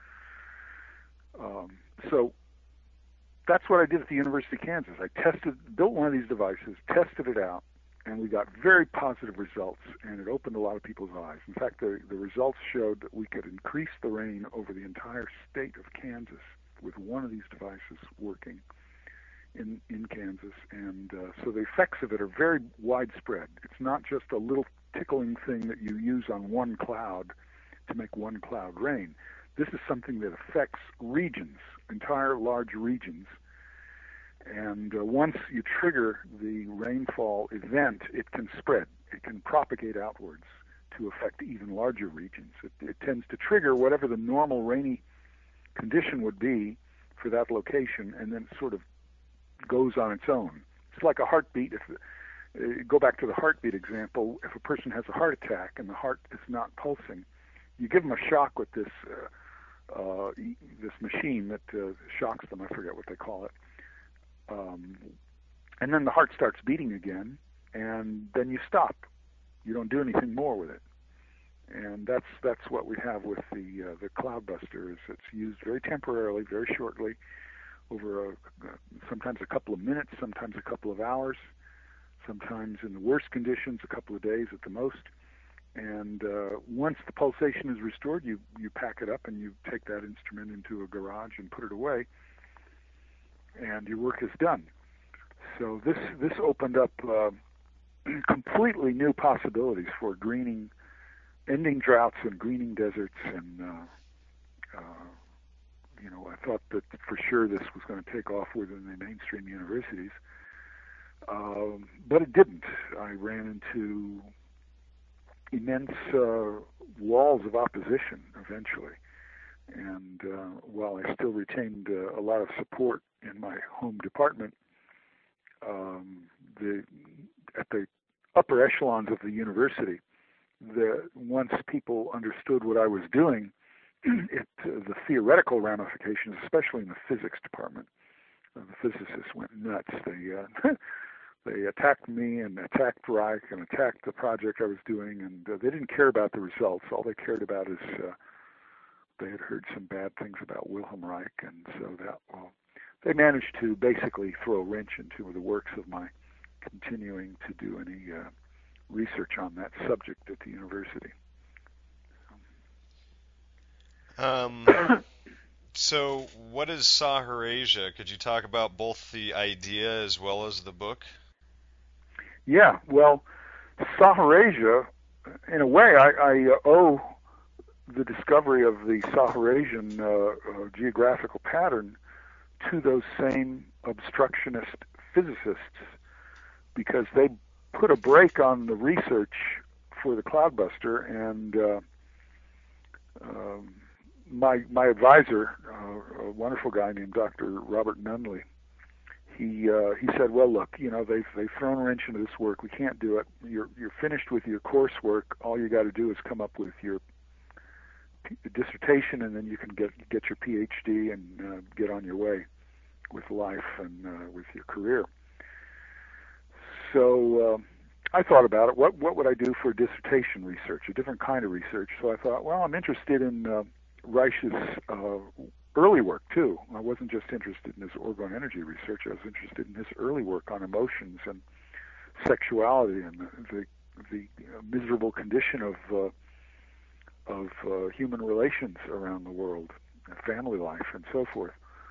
so that's what I did at the University of Kansas. I built one of these devices, tested it out, and we got very positive results, and it opened a lot of people's eyes. In fact, the results showed that we could increase the rain over the entire state of Kansas with one of these devices working in Kansas. And so the effects of it are very widespread. It's not just a little tickling thing that you use on one cloud to make one cloud rain. This is something that affects regions, entire large regions. And once you trigger the rainfall event, it can spread. It can propagate outwards to affect even larger regions. It tends to trigger whatever the normal rainy condition would be for that location, and then it sort of goes on its own. It's like a heartbeat. Go back to the heartbeat example. If a person has a heart attack and the heart is not pulsing, you give them a shock with this machine that shocks them. I forget what they call it. And then the heart starts beating again, and then you stop. You don't do anything more with it. And that's what we have with the Cloudbuster. Is it's used very temporarily, very shortly, over sometimes a couple of minutes, sometimes a couple of hours, sometimes in the worst conditions a couple of days at the most. And once the pulsation is restored, you pack it up and you take that instrument into a garage and put it away, and your work is done. So this opened up completely new possibilities for greening, ending droughts and greening deserts. And I thought that for sure this was going to take off within the mainstream universities, but it didn't. I ran into immense walls of opposition eventually. And while I still retained a lot of support in my home department, at the upper echelons of the university, once people understood what I was doing, the theoretical ramifications, especially in the physics department, the physicists went nuts. They attacked me and attacked Reich and attacked the project I was doing, and they didn't care about the results. All they cared about is they had heard some bad things about Wilhelm Reich, and so they managed to basically throw a wrench into the works of my continuing to do any research on that subject at the university. So what is Saharasia? Could you talk about both the idea as well as the book? Yeah, well, Saharasia, in a way, I owe the discovery of the Saharasian geographical pattern to those same obstructionist physicists, because they put a brake on the research for the Cloudbuster, and my advisor, a wonderful guy named Dr. Robert Nunley, he said, well, look, they've thrown a wrench into this work. We can't do it. You're finished with your coursework. All you got to do is come up with your dissertation, and then you can get your PhD and get on your way with life and with your career. So I thought about it. What would I do for dissertation research, a different kind of research? So I thought, well, I'm interested in Reich's early work too. I wasn't just interested in his orgone energy research. I was interested in his early work on emotions and sexuality and the miserable condition of human relations around the world, family life, and so forth.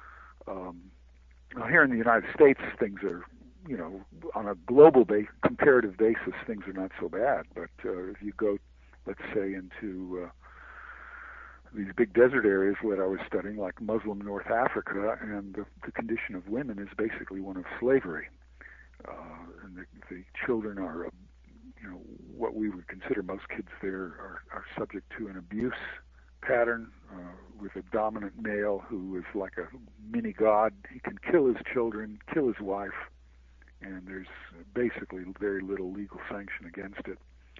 Now here in the United States, things are, on a global comparative basis, things are not so bad. But if you go, let's say, into these big desert areas that I was studying, like Muslim North Africa, and the condition of women is basically one of slavery. And the children are, what we would consider, most kids there are subject to an abuse pattern with a dominant male who is like a mini god. He can kill his children, kill his wife, and there's basically very little legal sanction against it.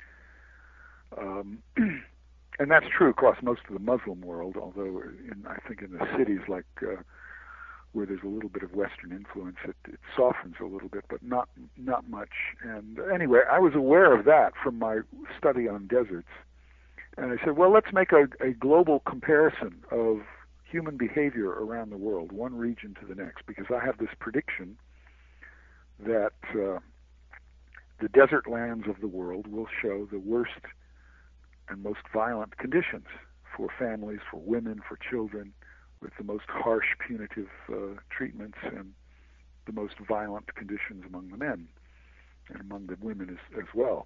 And that's true across most of the Muslim world, although I think in the cities like where there's a little bit of Western influence, it softens a little bit, but not much. And anyway, I was aware of that from my study on deserts. And I said, well, let's make a global comparison of human behavior around the world, one region to the next, because I have this prediction that the desert lands of the world will show the worst and most violent conditions for families, for women, for children, with the most harsh punitive treatments and the most violent conditions among the men and among the women as well.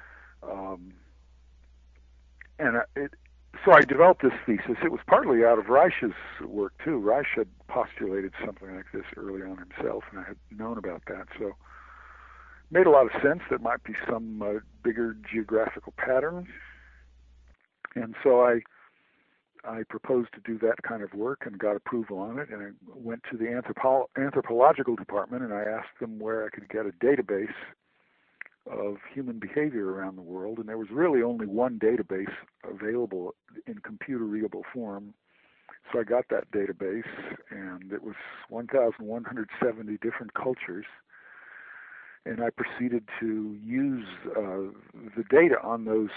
So I developed this thesis. It was partly out of Reich's work too. Reich had postulated something like this early on himself, and I had known about that. So it made a lot of sense that might be some bigger geographical pattern. And so I proposed to do that kind of work and got approval on it. And I went to the anthropological department and I asked them where I could get a database of human behavior around the world. And there was really only one database available in computer-readable form. So I got that database, and it was 1,170 different cultures. And I proceeded to use the data on those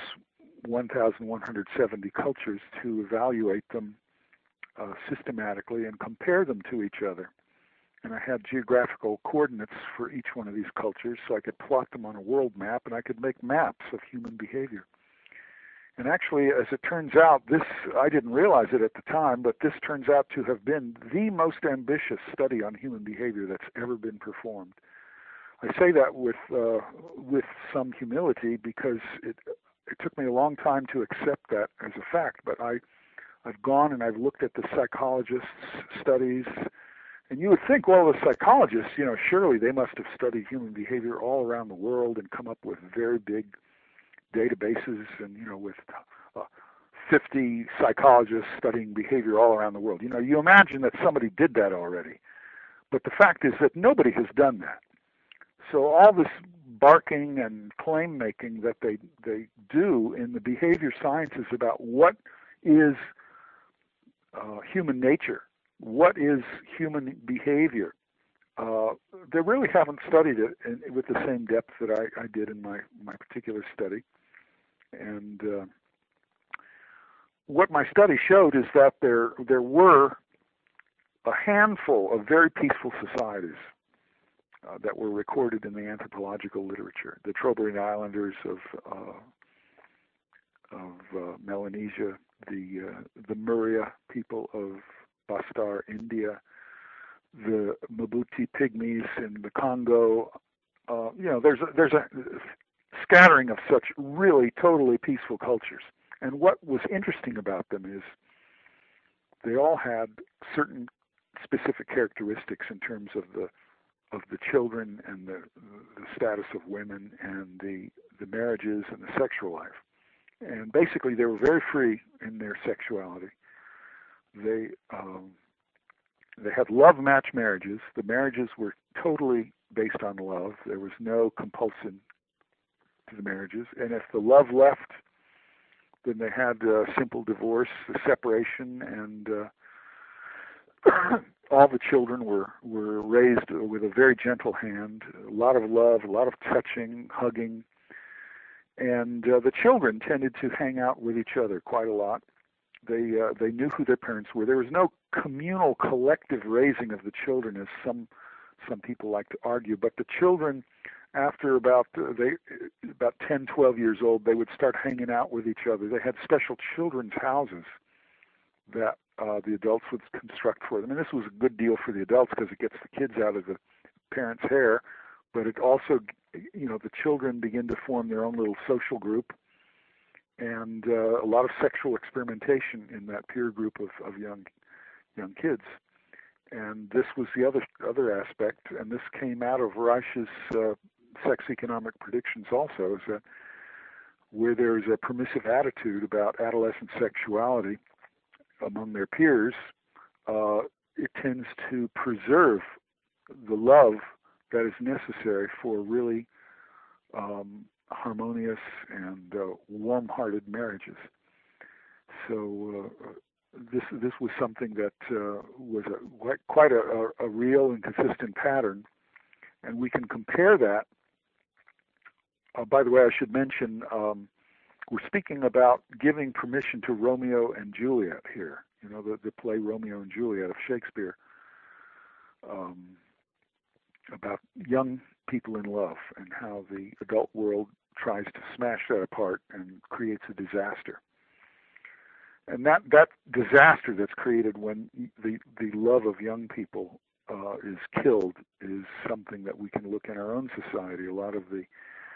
1,170 cultures to evaluate them systematically and compare them to each other. And I had geographical coordinates for each one of these cultures, so I could plot them on a world map, and I could make maps of human behavior. And actually, as it turns out, I didn't realize it at the time, but this turns out to have been the most ambitious study on human behavior that's ever been performed. I say that with some humility because it took me a long time to accept that as a fact, but I've gone and I've looked at the psychologists' studies, and you would think, well, the psychologists, surely they must have studied human behavior all around the world and come up with very big databases and, with 50 psychologists studying behavior all around the world. You imagine that somebody did that already, but the fact is that nobody has done that. So all this barking and claim making that they do in the behavior sciences about what is human nature, what is human behavior, they really haven't studied it with the same depth that I did in my particular study. And what my study showed is that there were a handful of very peaceful societies that were recorded in the anthropological literature. The Trobriand Islanders of Melanesia, the Muria people of Bastar, India, the Mabuti Pygmies in the Congo. There's a scattering of such really totally peaceful cultures. And what was interesting about them is they all had certain specific characteristics in terms of the children and the status of women and the marriages and the sexual life. And basically they were very free in their sexuality. They had love match marriages. The marriages were totally based on love. There was no compulsion to the marriages. And if the love left, then they had a simple divorce, a separation, and all the children were raised with a very gentle hand, a lot of love, a lot of touching, hugging. And the children tended to hang out with each other quite a lot. They knew who their parents were. There was no communal, collective raising of the children, as some people like to argue. But the children, after about 10, 12 years old, they would start hanging out with each other. They had special children's houses that the adults would construct for them. And this was a good deal for the adults because it gets the kids out of the parents' hair. But it also, the children begin to form their own little social group. And a lot of sexual experimentation in that peer group of young kids. And this was the other aspect, and this came out of Reich's sex economic predictions also, is that where there's a permissive attitude about adolescent sexuality, among their peers, it tends to preserve the love that is necessary for really harmonious and warm-hearted marriages. So this was something that was quite a real and consistent pattern, and we can compare that. By the way, I should mention we're speaking about giving permission to Romeo and Juliet here. You know, the play Romeo and Juliet of Shakespeare, about young people in love and how the adult world tries to smash that apart and creates a disaster. And that disaster that's created when the love of young people is killed is something that we can look in our own society. A lot of the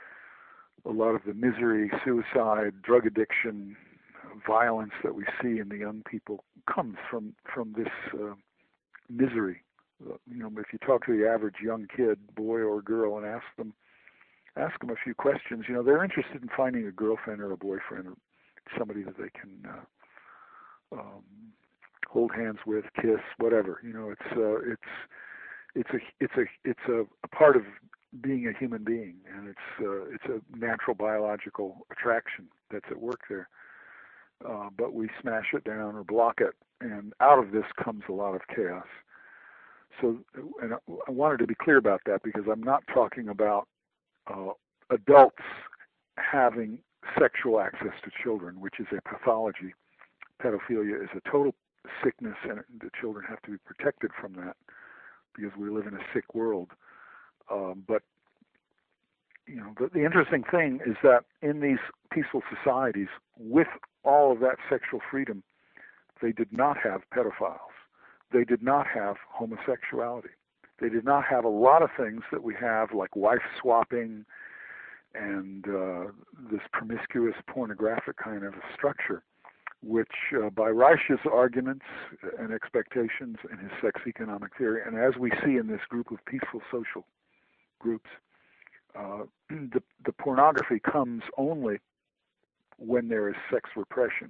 misery, suicide, drug addiction, violence that we see in the young people comes from this misery. You know, if you talk to the average young kid, boy or girl, and ask them a few questions, you know, they're interested in finding a girlfriend or a boyfriend, or somebody that they can hold hands with, kiss, whatever. You know, it's a part of being a human being, and it's a natural biological attraction that's at work there. But we smash it down or block it, and out of this comes a lot of chaos. So, and I wanted to be clear about that, because I'm not talking about adults having sexual access to children, which is a pathology. Pedophilia is a total sickness, and the children have to be protected from that because we live in a sick world. But you know, the interesting thing is that in these peaceful societies, with all of that sexual freedom, they did not have pedophiles. They did not have homosexuality. They did not have a lot of things that we have, like wife swapping and this promiscuous pornographic kind of structure, which by Reich's arguments and expectations in his sex economic theory, and as we see in this group of peaceful social groups, the pornography comes only when there is sex repression.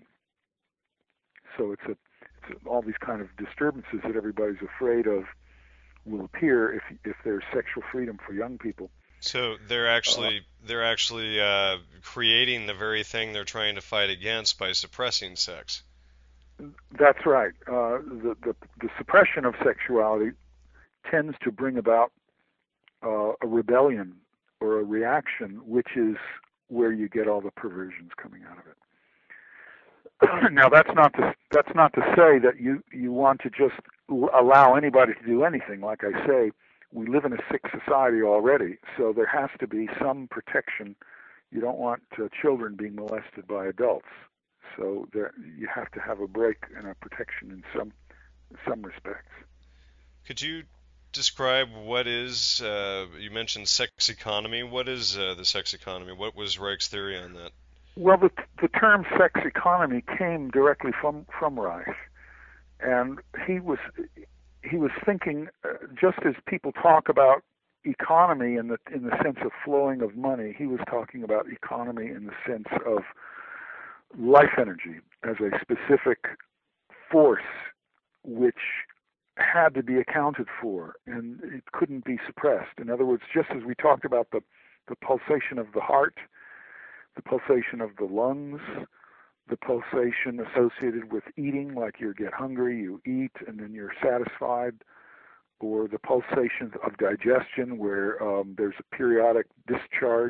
So it's all these kind of disturbances that everybody's afraid of will appear if there's sexual freedom for young people. So they're actually creating the very thing they're trying to fight against by suppressing sex. That's right. The suppression of sexuality tends to bring about a rebellion or a reaction, which is where you get all the perversions coming out of it. Now, that's not to say that you want to just allow anybody to do anything. Like I say, we live in a sick society already, so there has to be some protection. You don't want children being molested by adults, so you have to have a break and a protection in some respects. Could you describe what is, you mentioned sex economy. What is the sex economy? What was Reich's theory on that? Well, the term sex economy came directly from Reich, and he was thinking, just as people talk about economy in the sense of flowing of money, he was talking about economy in the sense of life energy as a specific force which had to be accounted for, and it couldn't be suppressed. In other words, just as we talked about the pulsation of the heart, the pulsation of the lungs, the pulsation associated with eating, like you get hungry, you eat, and then you're satisfied, or the pulsation of digestion, where there's a periodic discharge.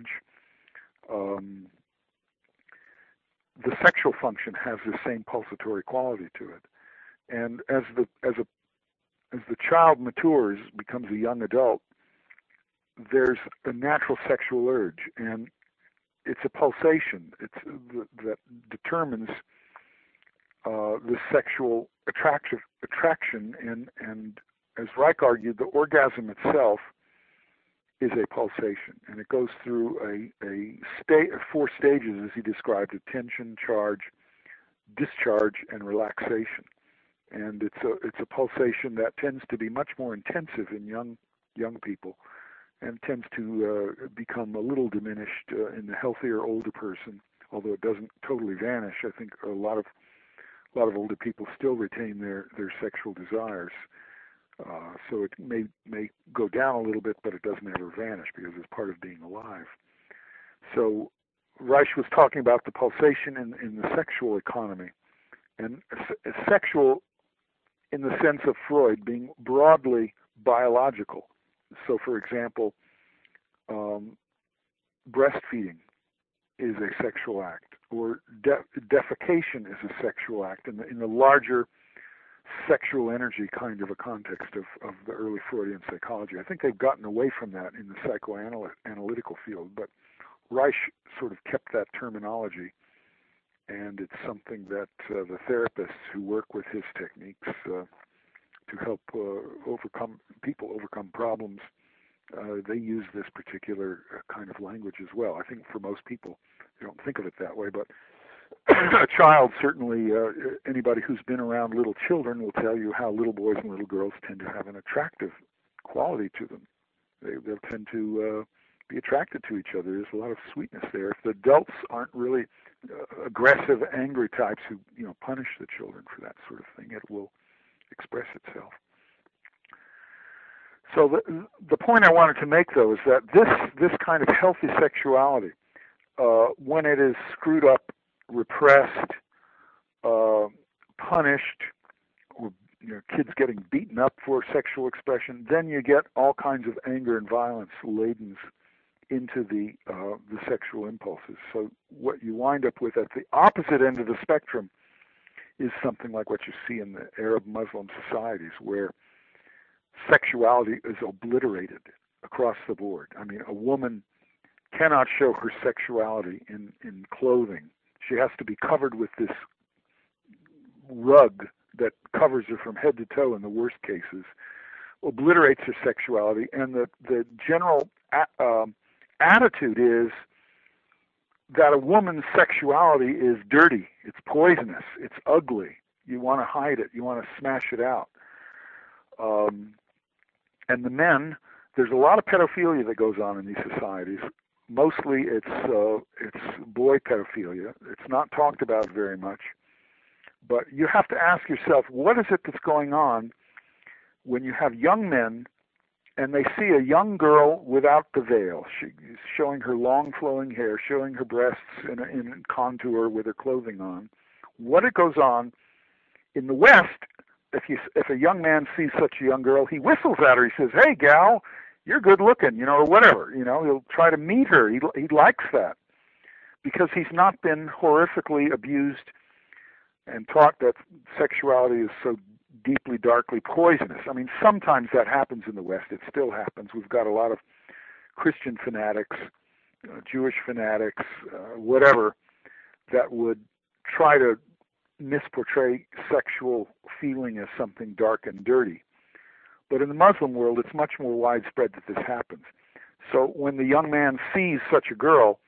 The sexual function has the same pulsatory quality to it, and as the child matures, becomes a young adult, there's a natural sexual urge, and it's a pulsation. That determines the sexual attraction, and as Reich argued, the orgasm itself is a pulsation, and it goes through four stages, as he described it: tension, charge, discharge, and relaxation. And it's a pulsation that tends to be much more intensive in young people, and tends to become a little diminished in the healthier older person, although it doesn't totally vanish. I think a lot a lot of older people still retain their sexual desires. So it may go down a little bit, but it doesn't ever vanish because it's part of being alive. So Reich was talking about the pulsation in the sexual economy, and sexual in the sense of Freud being broadly biological. So, for example, breastfeeding is a sexual act, or defecation is a sexual act in the larger sexual energy kind of a context of the early Freudian psychology. I think they've gotten away from that in the psychoanalytical field, but Reich sort of kept that terminology, and it's something that the therapists who work with his techniques to help people overcome problems, they use this particular kind of language as well. I think for most people, they don't think of it that way, but a child, certainly anybody who's been around little children will tell you how little boys and little girls tend to have an attractive quality to them. They'll tend to be attracted to each other. There's a lot of sweetness there. If the adults aren't really aggressive, angry types who punish the children for that sort of thing, it will express itself. So the point I wanted to make, though, is that this kind of healthy sexuality, when it is screwed up, repressed, punished, or kids getting beaten up for sexual expression, then you get all kinds of anger and violence laden into the sexual impulses. So what you wind up with at the opposite end of the spectrum is something like what you see in the Arab Muslim societies, where sexuality is obliterated across the board. I mean, a woman cannot show her sexuality in clothing. She has to be covered with this rug that covers her from head to toe in the worst cases, obliterates her sexuality, and the general attitude is that a woman's sexuality is dirty, it's poisonous, it's ugly. You want to hide it, you want to smash it out. And the men, there's a lot of pedophilia that goes on in these societies. Mostly it's boy pedophilia. It's not talked about very much. But you have to ask yourself, what is it that's going on when you have young men and they see a young girl without the veil, showing her long flowing hair, showing her breasts in contour with her clothing on. What it goes on in the West, if a young man sees such a young girl, he whistles at her. He says, "Hey, gal, you're good looking," or whatever. He'll try to meet her. He likes that because he's not been horrifically abused and taught that sexuality is so deeply, darkly poisonous. I mean, sometimes that happens in the West. It still happens. We've got a lot of Christian fanatics, Jewish fanatics, whatever, that would try to misportray sexual feeling as something dark and dirty. But in the Muslim world, it's much more widespread that this happens. So when the young man sees such a girl,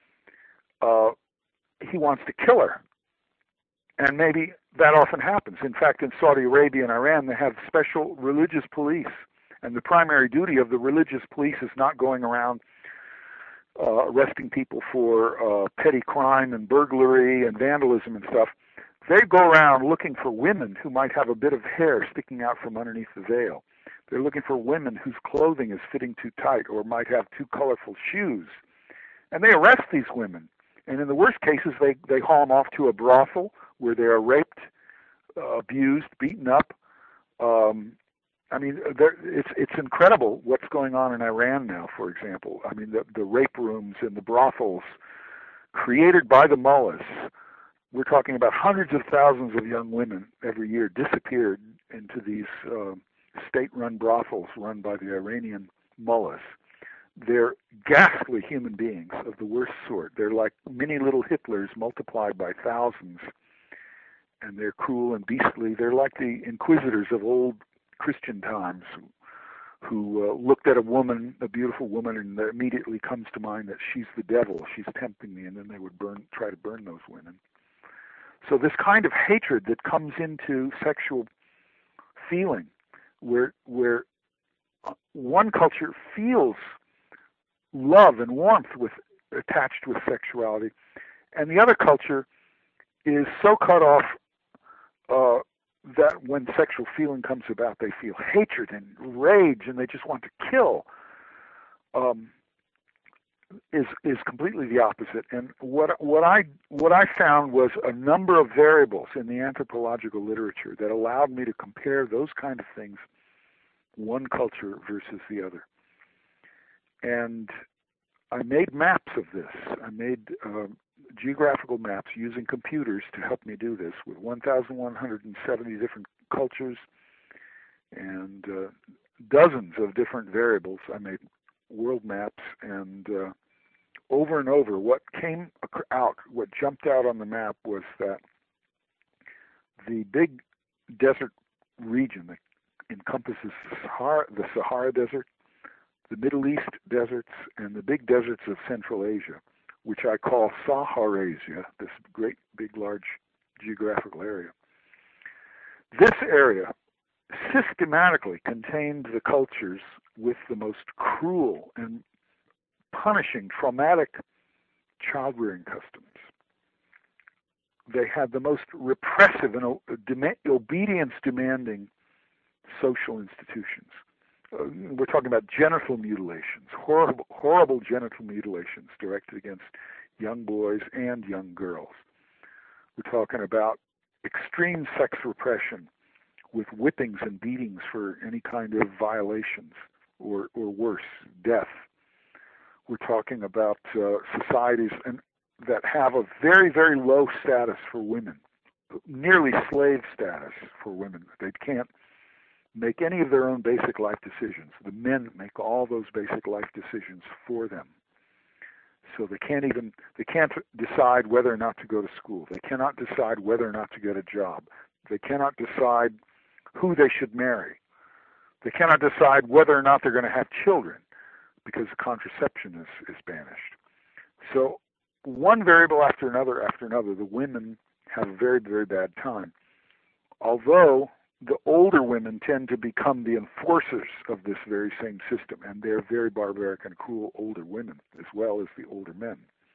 he wants to kill her. And maybe that often happens. In fact, in Saudi Arabia and Iran, they have special religious police. And the primary duty of the religious police is not going around arresting people for petty crime and burglary and vandalism and stuff. They go around looking for women who might have a bit of hair sticking out from underneath the veil. They're looking for women whose clothing is fitting too tight or might have too colorful shoes. And they arrest these women. And in the worst cases, they haul them off to a brothel where they are raped, abused, beaten up. I mean, it's incredible what's going on in Iran now, for example. I mean, the rape rooms and the brothels created by the mullahs. We're talking about hundreds of thousands of young women every year disappeared into these state-run brothels run by the Iranian mullahs. They're ghastly human beings of the worst sort. They're like mini little Hitlers multiplied by thousands, and they're cruel and beastly. They're like the inquisitors of old Christian times who looked at a woman, a beautiful woman, and immediately comes to mind that she's the devil, she's tempting me, and then they would try to burn those women. So this kind of hatred that comes into sexual feeling, where one culture feels love and warmth attached with sexuality, and the other culture is so cut off that when sexual feeling comes about, they feel hatred and rage, and they just want to kill, is completely the opposite. And what I found was a number of variables in the anthropological literature that allowed me to compare those kind of things, one culture versus the other. And I made maps of this. I made geographical maps using computers to help me do this with 1,170 different cultures and dozens of different variables. I made world maps, and over and over, what came out, what jumped out on the map was that the big desert region that encompasses the Sahara Desert, the Middle East deserts, and the big deserts of Central Asia, which I call Saharasia, this great, big, large geographical area. This area systematically contained the cultures with the most cruel and punishing, traumatic child-rearing customs. They had the most repressive and obedience-demanding social institutions. We're talking about genital mutilations, horrible genital mutilations directed against young boys and young girls. We're talking about extreme sex repression with whippings and beatings for any kind of violations or worse, death. We're talking about societies that have a very, very low status for women, nearly slave status for women. They can't make any of their own basic life decisions. The men make all those basic life decisions for them. So they can't decide whether or not to go to school. They cannot decide whether or not to get a job. They cannot decide who they should marry. They cannot decide whether or not they're going to have children because contraception is banished. So one variable after another, the women have a very, very bad time. Although the older women tend to become the enforcers of this very same system, and they're very barbaric and cruel older women as well as the older men.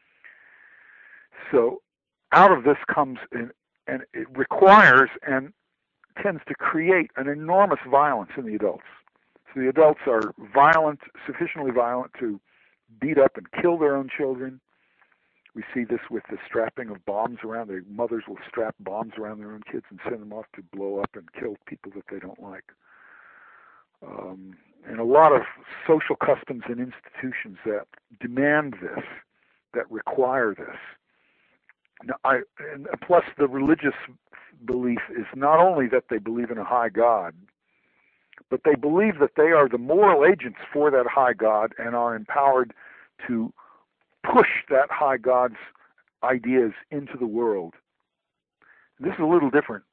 So out of this comes, and it requires and tends to create an enormous violence in the adults. So the adults are violent, sufficiently violent to beat up and kill their own children. We see this with the strapping of bombs around. The mothers will strap bombs around their own kids and send them off to blow up and kill people that they don't like. And a lot of social customs and institutions that demand this, that require this. Now, and plus the religious belief is not only that they believe in a high God, but they believe that they are the moral agents for that high God and are empowered to push that high God's ideas into the world. This is a little different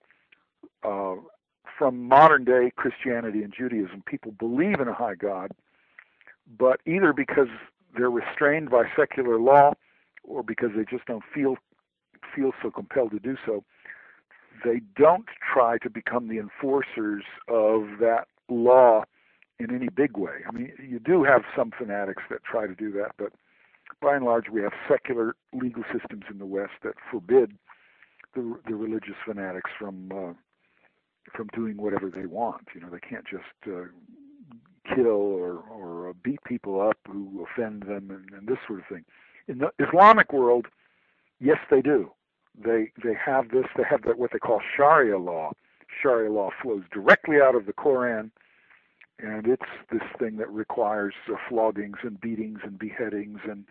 from modern day Christianity and Judaism. People believe in a high God, but either because they're restrained by secular law or because they just don't feel so compelled to do so, they don't try to become the enforcers of that law in any big way. I mean, you do have some fanatics that try to do that, but by and large, we have secular legal systems in the West that forbid the religious fanatics from doing whatever they want. You know, they can't just kill or beat people up who offend them and this sort of thing. In the Islamic world, yes, they do. They have this. They have what they call Sharia law. Sharia law flows directly out of the Koran, and it's this thing that requires floggings and beatings and beheadings and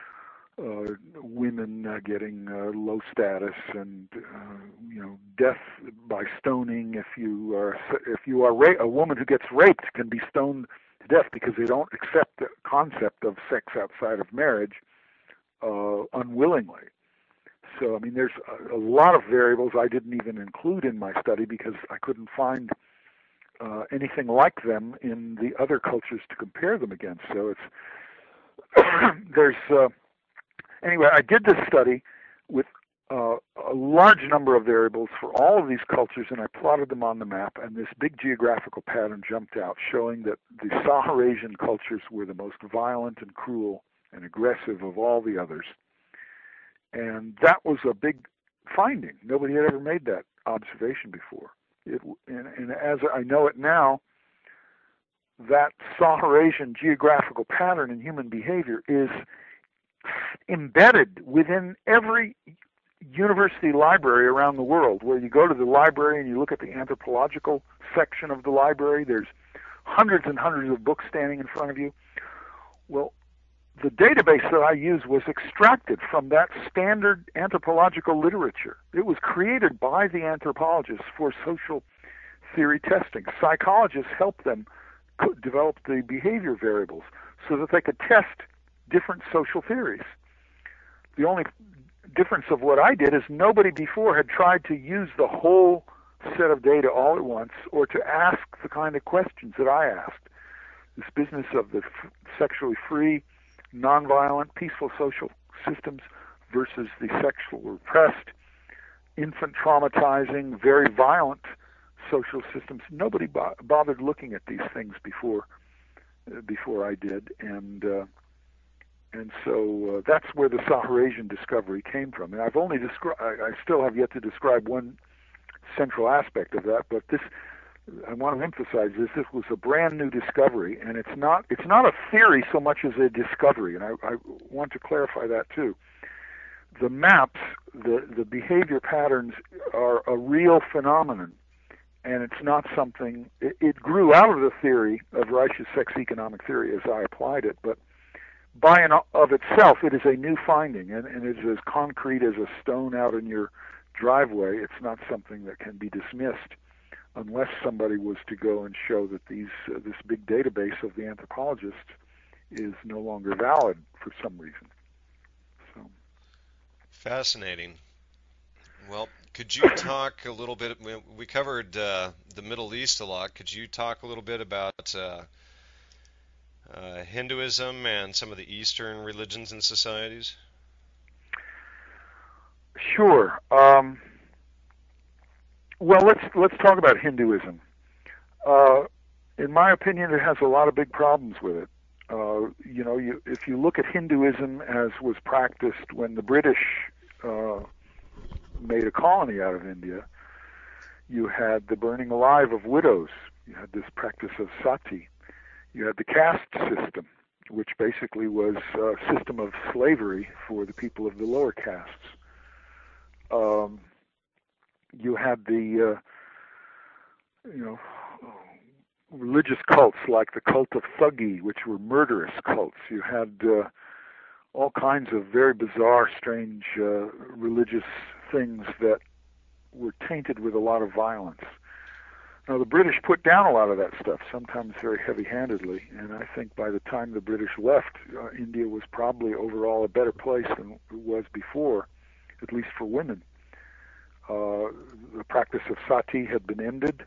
women getting low status and death by stoning. If you are a woman who gets raped can be stoned to death because they don't accept the concept of sex outside of marriage unwillingly. So, I mean, there's a lot of variables I didn't even include in my study because I couldn't find anything like them in the other cultures to compare them against. So it's anyway, I did this study with a large number of variables for all of these cultures, and I plotted them on the map, and this big geographical pattern jumped out, showing that the Saharasian cultures were the most violent and cruel and aggressive of all the others. And that was a big finding. Nobody had ever made that observation before. And as I know it now, that Saharasian geographical pattern in human behavior is embedded within every university library around the world. Where you go to the library and you look at the anthropological section of the library, there's hundreds and hundreds of books standing in front of you. Well, the database that I used was extracted from that standard anthropological literature. It was created by the anthropologists for social theory testing. Psychologists helped them develop the behavior variables so that they could test different social theories. The only difference of what I did is nobody before had tried to use the whole set of data all at once or to ask the kind of questions that I asked. This business of the sexually free, nonviolent, peaceful social systems versus the sexual repressed, infant traumatizing, very violent social systems. Nobody bothered looking at these things before I did, and so that's where the Saharasian discovery came from. And I still have yet to describe one central aspect of that, but I want to emphasize this was a brand new discovery, and it's not a theory so much as a discovery, and I want to clarify that too. The maps, the behavior patterns are a real phenomenon, and it's not something, it grew out of the theory of Reich's sex economic theory as I applied it, but by and of itself, it is a new finding, and it is as concrete as a stone out in your driveway. It's not something that can be dismissed unless somebody was to go and show that this big database of the anthropologists is no longer valid for some reason. So, fascinating. Well, could you talk a little bit? We covered the Middle East a lot. Could you talk a little bit about Hinduism and some of the Eastern religions and societies? Sure. Well, let's talk about Hinduism. In my opinion, it has a lot of big problems with it. If you look at Hinduism as was practiced when the British made a colony out of India, you had the burning alive of widows. You had this practice of sati. You had the caste system, which basically was a system of slavery for the people of the lower castes. You had the, religious cults like the cult of Thuggee, which were murderous cults. You had all kinds of very bizarre, strange religious things that were tainted with a lot of violence. Now, the British put down a lot of that stuff, sometimes very heavy-handedly, and I think by the time the British left, India was probably overall a better place than it was before, at least for women. The practice of sati had been ended,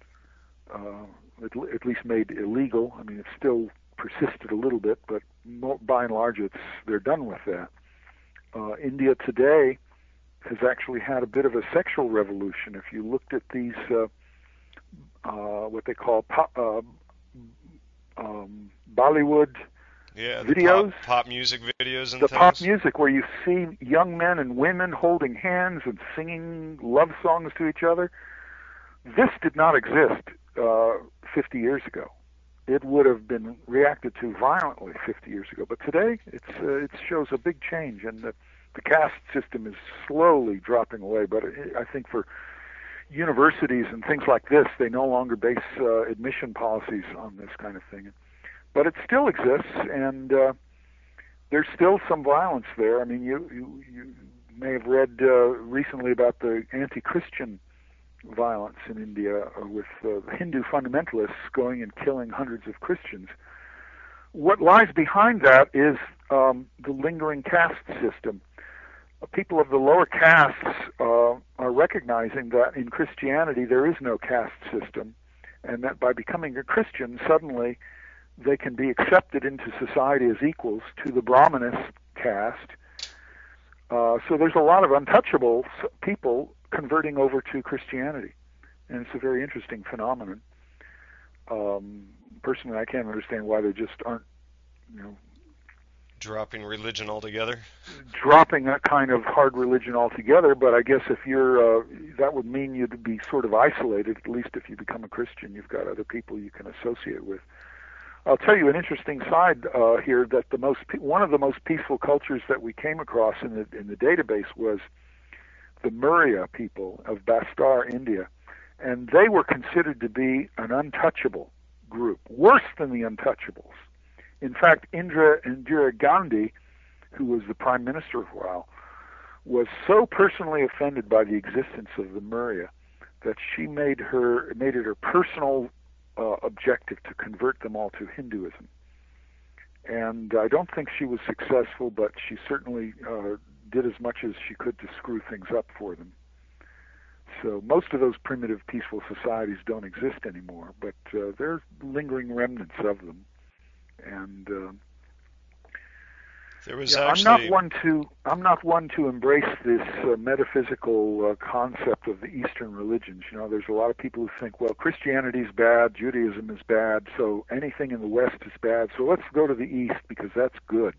at least made illegal. I mean, it still persisted a little bit, but by and large, they're done with that. India today has actually had a bit of a sexual revolution. If you looked at these, what they call Bollywood videos, pop music videos, and the things. Pop music where you see young men and women holding hands and singing love songs to each other. This did not exist 50 years ago. It would have been reacted to violently 50 years ago. But today, it shows a big change, and the caste system is slowly dropping away. But I think for universities and things like this, they no longer base admission policies on this kind of thing. But it still exists, and there's still some violence there. I mean, you may have read recently about the anti-Christian violence in India with Hindu fundamentalists going and killing hundreds of Christians. What lies behind that is the lingering caste system. People of the lower castes are recognizing that in Christianity there is no caste system, and that by becoming a Christian, suddenly they can be accepted into society as equals to the Brahminist caste. So there's a lot of untouchable people converting over to Christianity, and it's a very interesting phenomenon. Personally, I can't understand why they just aren't, Dropping religion altogether? Dropping that kind of hard religion altogether, but I guess if you're, that would mean you'd be sort of isolated, at least if you become a Christian. You've got other people you can associate with. I'll tell you an interesting side here, that one of the most peaceful cultures that we came across in the database was the Maurya people of Bastar, India, and they were considered to be an untouchable group, worse than the untouchables. In fact, Indira Gandhi, who was the prime minister for a while, was so personally offended by the existence of the Maurya that she made it her personal objective to convert them all to Hinduism. And I don't think she was successful, but she certainly did as much as she could to screw things up for them. So most of those primitive, peaceful societies don't exist anymore, but there are lingering remnants of them. And there was I'm not one to embrace this metaphysical concept of the Eastern religions. You know, there's a lot of people who think, well, Christianity is bad, Judaism is bad, so anything in the West is bad. So let's go to the East because that's good.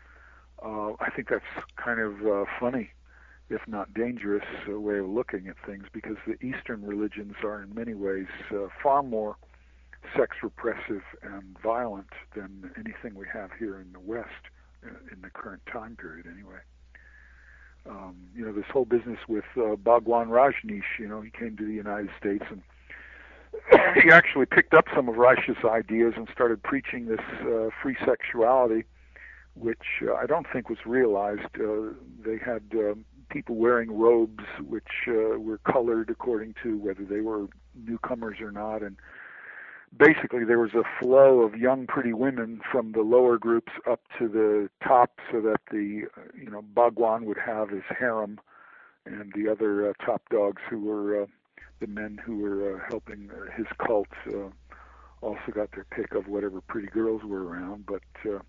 I think that's kind of funny, if not dangerous, way of looking at things, because the Eastern religions are in many ways far more sex repressive and violent than anything we have here in the West in the current time period anyway. You know, this whole business with Bhagwan Rajneesh, you know, he came to the United States and he actually picked up some of Rajneesh's ideas and started preaching this free sexuality, which I don't think was realized. They had people wearing robes which were colored according to whether they were newcomers or not, and basically there was a flow of young pretty women from the lower groups up to the top, so that the Bhagwan would have his harem, and the other top dogs who were the men who were helping his cult also got their pick of whatever pretty girls were around. But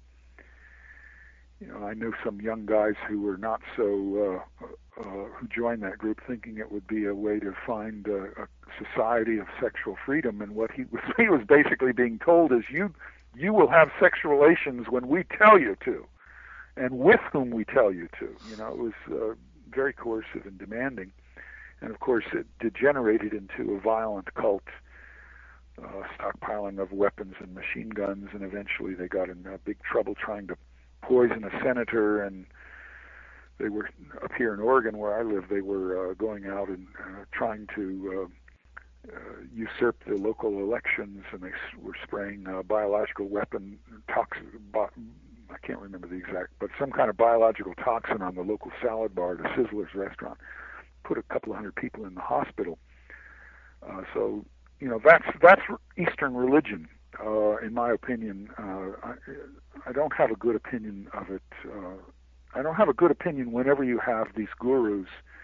I know some young guys who were not so who joined that group thinking it would be a way to find a society of sexual freedom, and what he was basically being told is you will have sexual relations when we tell you to, and with whom we tell you to. It was very coercive and demanding, and of course it degenerated into a violent cult, stockpiling of weapons and machine guns, and eventually they got in big trouble trying to poison a senator, and they were up here in Oregon where I live. They were going out and trying to usurp the local elections, and they were spraying biological weapon toxin. I can't remember the exact, but some kind of biological toxin on the local salad bar at a Sizzler's restaurant. Put a couple of hundred people in the hospital. So that's Eastern religion. In my opinion, I don't have a good opinion of it. I don't have a good opinion whenever you have these gurus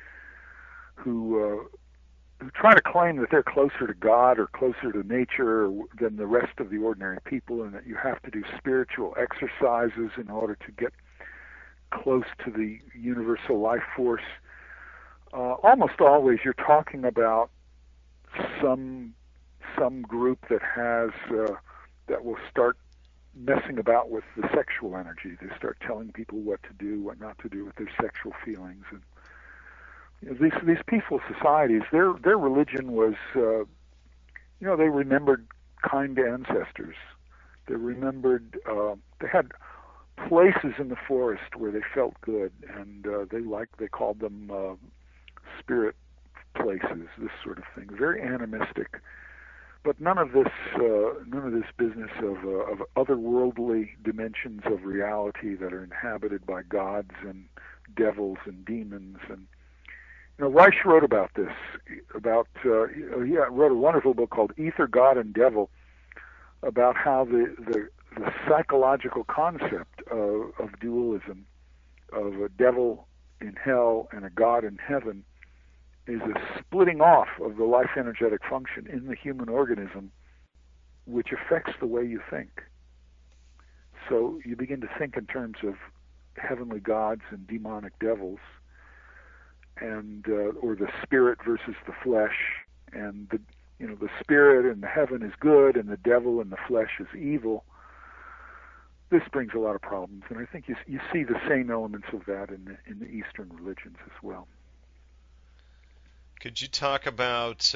who try to claim that they're closer to God or closer to nature than the rest of the ordinary people, and that you have to do spiritual exercises in order to get close to the universal life force. Almost always you're talking about some group that has that will start messing about with the sexual energy. They start telling people what to do, what not to do with their sexual feelings. And these peaceful societies, their religion was, they remembered kind ancestors. They remembered, they had places in the forest where they felt good, and they called them spirit places, this sort of thing. Very animistic. But none of this business of otherworldly dimensions of reality that are inhabited by gods and devils and demons. And Reich wrote about this. He wrote a wonderful book called Ether, God, and Devil, about how the psychological concept of dualism, of a devil in hell and a God in heaven, is a splitting off of the life energetic function in the human organism, which affects the way you think. So you begin to think in terms of heavenly gods and demonic devils, and or the spirit versus the flesh, and the spirit and the heaven is good, and the devil and the flesh is evil. this brings a lot of problems, and I think you see the same elements of that in the Eastern religions as well. Could you talk about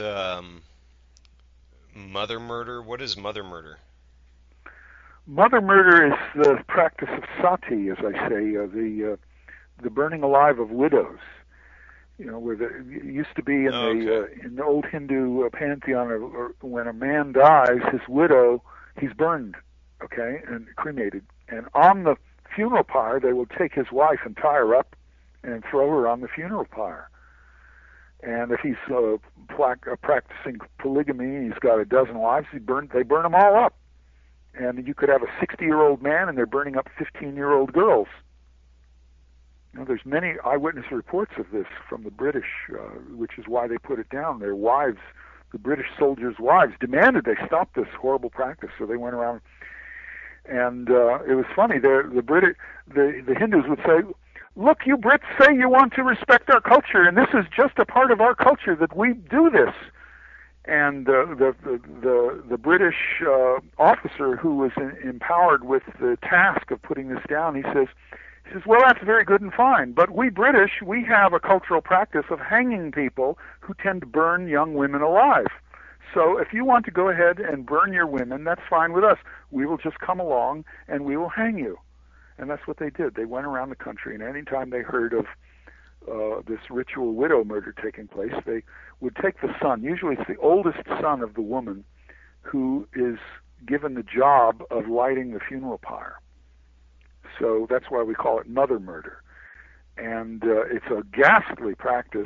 mother murder? What is mother murder? Mother murder is the practice of sati, as I say, the burning alive of widows. You know, where it used to be in the old Hindu pantheon, or when a man dies, his widow, he's burned, okay, and cremated. And on the funeral pyre, they will take his wife and tie her up and throw her on the funeral pyre. And if he's practicing polygamy, he's got a dozen wives, they burn them all up. And you could have a 60-year-old man, and they're burning up 15-year-old girls. You know, there's many eyewitness reports of this from the British, which is why they put it down. Their wives, the British soldiers' wives, demanded they stop this horrible practice. So they went around, and it was funny. The Hindus would say, "Look, you Brits say you want to respect our culture, and this is just a part of our culture that we do this." And the British officer who was empowered with the task of putting this down, he says, well, that's very good and fine, but we British, we have a cultural practice of hanging people who tend to burn young women alive. So if you want to go ahead and burn your women, that's fine with us. We will just come along and we will hang you. And that's what they did. They went around the country, and any time they heard of this ritual widow murder taking place, they would take the son, usually it's the oldest son of the woman, who is given the job of lighting the funeral pyre. So that's why we call it mother murder. And it's a ghastly practice.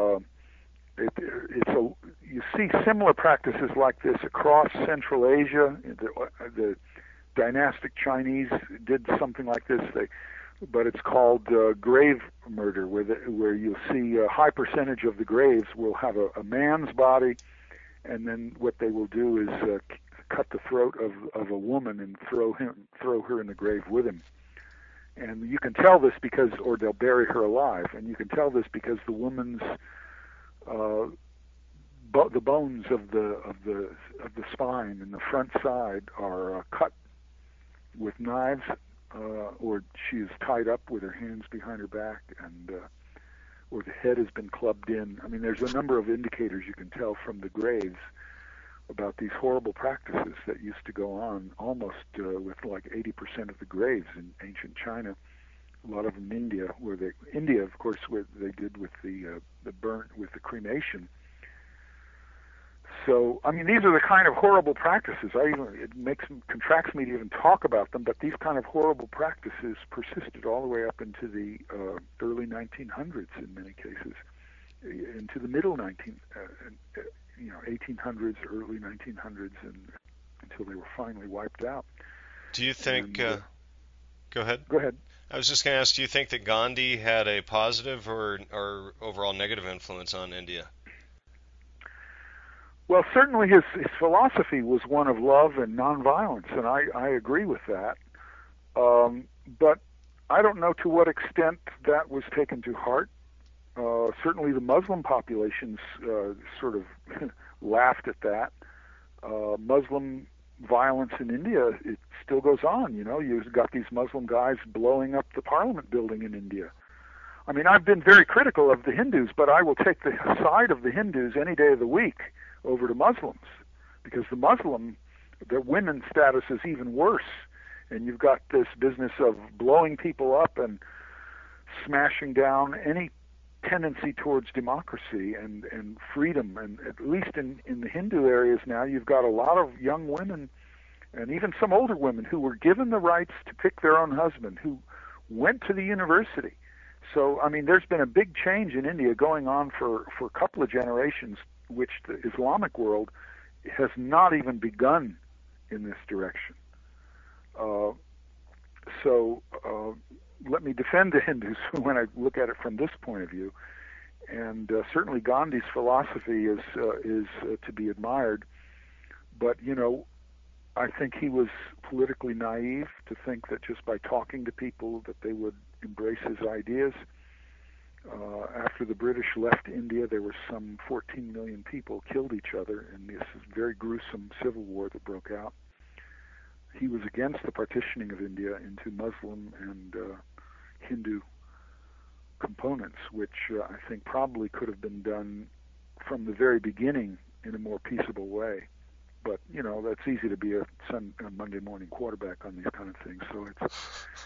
You see similar practices like this across Central Asia. The dynastic Chinese did something like this, but it's called grave murder, where you'll see a high percentage of the graves will have a man's body, and then what they will do is cut the throat of a woman and throw her in the grave with him. And you can tell this or they'll bury her alive, and you can tell this because the woman's the bones of the spine and the front side are cut with knives, or she is tied up with her hands behind her back, and or the head has been clubbed in. I mean, there's a number of indicators you can tell from the graves about these horrible practices that used to go on almost with like 80% of the graves in ancient China. A lot of them in India, of course, where they did with the cremation. So, I mean, these are the kind of horrible practices. It contracts me to even talk about them, but these kind of horrible practices persisted all the way up into the early 1900s in many cases, into the middle 1800s, early 1900s, and until they were finally wiped out. Do you think? Go ahead. Go ahead. I was just going to ask, do you think that Gandhi had a positive or overall negative influence on India? Well, certainly his philosophy was one of love and nonviolence, and I agree with that. But I don't know to what extent that was taken to heart. Certainly the Muslim populations sort of laughed at that. Muslim violence in India, it still goes on. You know, you've got these Muslim guys blowing up the parliament building in India. I mean, I've been very critical of the Hindus, but I will take the side of the Hindus any day of the week over to Muslims, because the women's status is even worse. And you've got this business of blowing people up and smashing down any tendency towards democracy and freedom. And at least in the Hindu areas now, you've got a lot of young women and even some older women who were given the rights to pick their own husband, who went to the university. So, I mean, there's been a big change in India going on for a couple of generations, which the Islamic world has not even begun in this direction. Let me defend the Hindus when I look at it from this point of view. And certainly Gandhi's philosophy is to be admired. But, you know, I think he was politically naive to think that just by talking to people that they would embrace his ideas. After the British left India, there were some 14 million people killed each other in this very gruesome civil war that broke out. he was against the partitioning of India into Muslim and Hindu components, which I think probably could have been done from the very beginning in a more peaceable way. But, that's easy to be a Monday morning quarterback on these kind of things. So it's...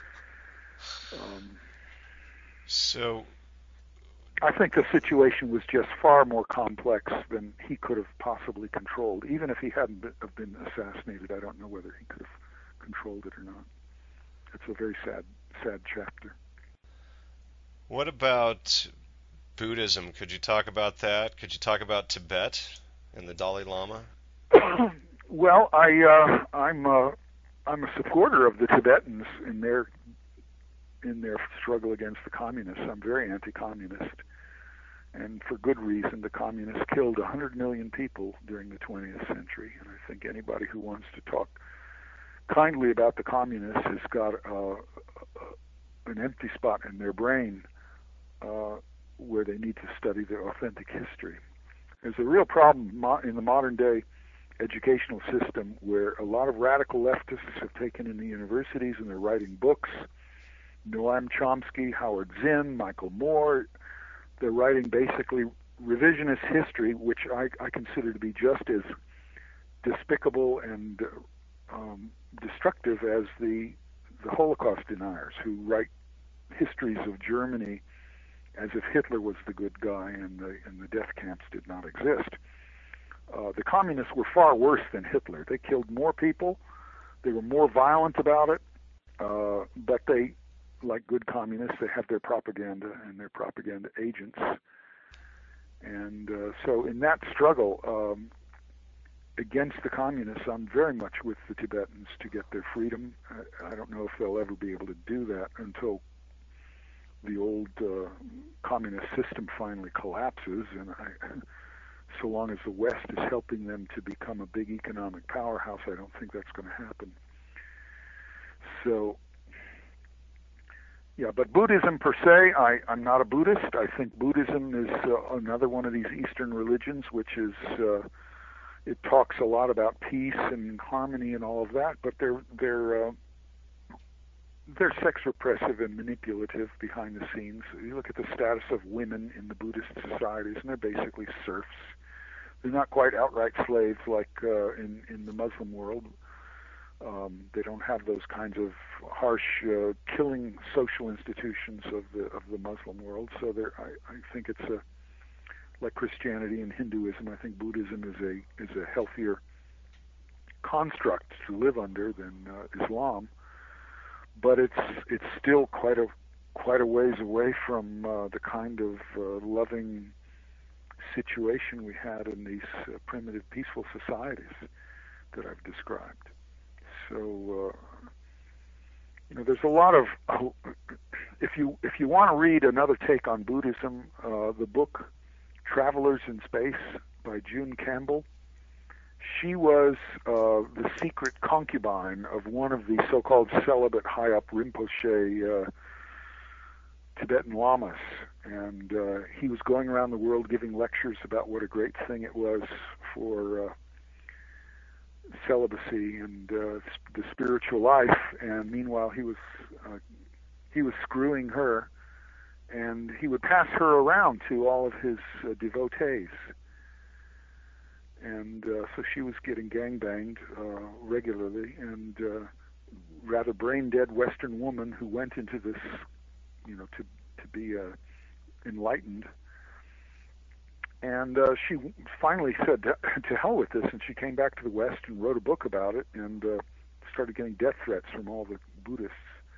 So I think the situation was just far more complex than he could have possibly controlled. Even if he hadn't been assassinated, I don't know whether he could have controlled it or not. It's a very sad chapter. What about Buddhism? Could you talk about that? Could you talk about Tibet and the Dalai Lama? Well, I'm a supporter of the Tibetans in their struggle against the communists. I'm very anti-communist, and for good reason. The communists killed 100 million people during the 20th century, and I think anybody who wants to talk kindly about the communists has got an empty spot in their brain where they need to study their authentic history. There's a real problem in the modern day educational system where a lot of radical leftists have taken in the universities and they're writing books. Noam Chomsky, Howard Zinn, Michael Moore, they're writing basically revisionist history, which I consider to be just as despicable and destructive as the Holocaust deniers who write histories of Germany as if Hitler was the good guy and the death camps did not exist. The communists were far worse than Hitler. They killed more people. They were more violent about it. But they, like good communists, they have their propaganda and their propaganda agents. And so in that struggle against the communists, I'm very much with the Tibetans to get their freedom. I don't know if they'll ever be able to do that until the old communist system finally collapses. And so long as the West is helping them to become a big economic powerhouse, I don't think that's going to happen. So, yeah, but Buddhism per se, I'm not a Buddhist. I think Buddhism is another one of these Eastern religions, which is, it talks a lot about peace and harmony and all of that, but they're sex repressive and manipulative behind the scenes. You look at the status of women in the Buddhist societies, and they're basically serfs. They're not quite outright slaves like in the Muslim world. They don't have those kinds of harsh killing social institutions of the Muslim world. So I think it's like Christianity and Hinduism. I think Buddhism is a healthier construct to live under than Islam. But it's still quite a ways away from the kind of loving situation we had in these primitive, peaceful societies that I've described. So there's a lot of if you want to read another take on Buddhism, the book Travelers in Space by June Campbell. She was the secret concubine of one of the so-called celibate high-up Rinpoche Tibetan lamas, and he was going around the world giving lectures about what a great thing it was for celibacy and the spiritual life. And meanwhile, he was screwing her, and he would pass her around to all of his devotees. And so she was getting gangbanged regularly, and rather brain-dead Western woman who went into this, to be enlightened. And she finally said, to hell with this, and she came back to the West and wrote a book about it, and started getting death threats from all the Buddhists.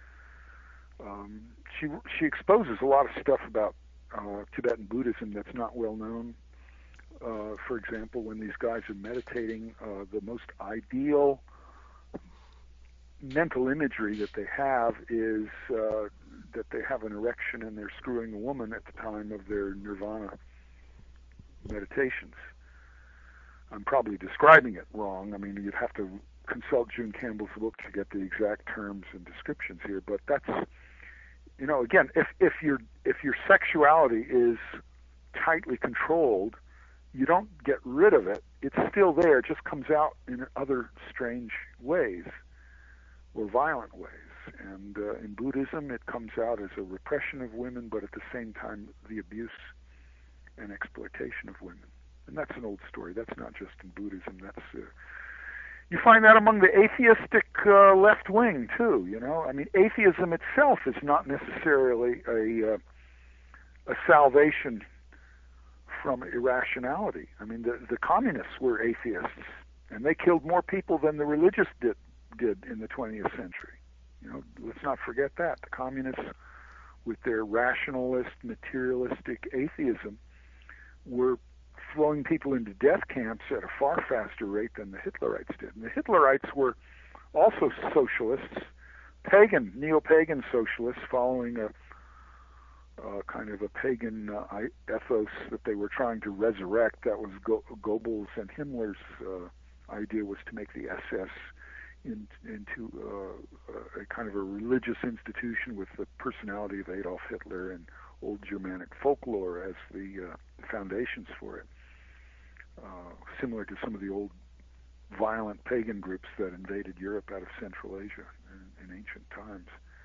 She exposes a lot of stuff about Tibetan Buddhism that's not well known. For example, when these guys are meditating, the most ideal mental imagery that they have is that they have an erection and they're screwing a woman at the time of their nirvana meditations. I'm probably describing it wrong. I mean, you'd have to consult June Campbell's book to get the exact terms and descriptions here, but that's, again, if your sexuality is tightly controlled, you don't get rid of it. It's still there. It just comes out in other strange ways. or violent ways. And in Buddhism, it comes out as a repression of women, but at the same time, the abuse and exploitation of women. And that's an old story. That's not just in Buddhism. That's you find that among the atheistic left wing too. You know, I mean, atheism itself is not necessarily a salvation from irrationality. I mean, the communists were atheists, and they killed more people than the religious did in the 20th century. You know, let's not forget that. The communists, with their rationalist, materialistic atheism, were throwing people into death camps at a far faster rate than the Hitlerites did. And the Hitlerites were also socialists, pagan, neo-pagan socialists, following a kind of a pagan ethos that they were trying to resurrect. That was Goebbels and Himmler's idea, was to make the SS into a kind of a religious institution with the personality of Adolf Hitler and old Germanic folklore as the foundations for it, similar to some of the old violent pagan groups that invaded Europe out of Central Asia in ancient times.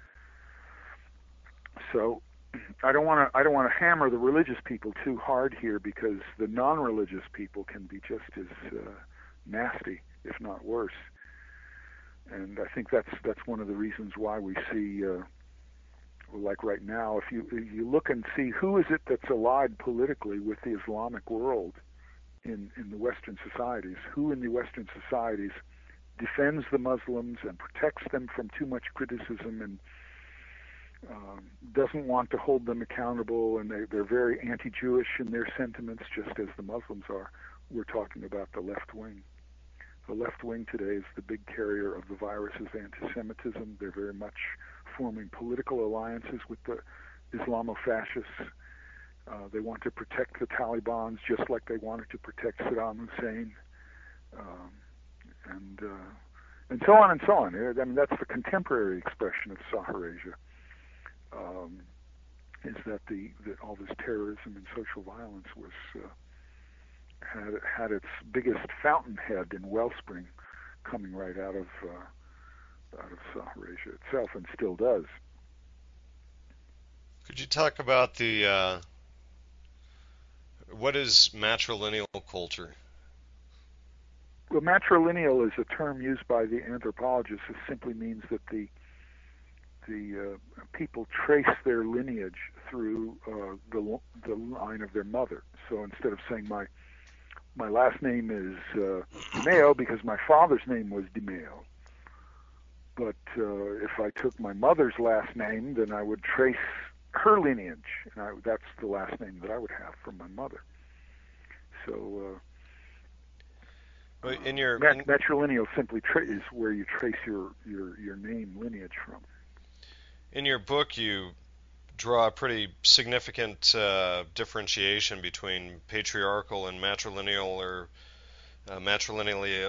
So I don't want to hammer the religious people too hard here, because the non-religious people can be just as nasty, if not worse. And I think that's one of the reasons why we see, like right now, if you look and see who is it that's allied politically with the Islamic world in the Western societies, who in the Western societies defends the Muslims and protects them from too much criticism and doesn't want to hold them accountable, and they're very anti-Jewish in their sentiments, just as the Muslims are. We're talking about the left wing. The left wing today is the big carrier of the virus of anti-Semitism. They're very much forming political alliances with the Islamofascists. They want to protect the Taliban just like they wanted to protect Saddam Hussein, and so on and so on. I mean, that's the contemporary expression of Saharasia, is that all this terrorism and social violence was had its biggest fountainhead and wellspring coming right out of Saharasia itself, and still does. Could you talk about what is matrilineal culture? Well, matrilineal is a term used by the anthropologists. It simply means that the people trace their lineage through the line of their mother. So instead of saying my last name is DiMeo because my father's name was DiMeo, but if I took my mother's last name, then I would trace her lineage, and that's the last name that I would have from my mother. So matrilineal simply is where you trace your name lineage from. In your book, you draw a pretty significant differentiation between patriarchal and matrilineal, or matrilineally.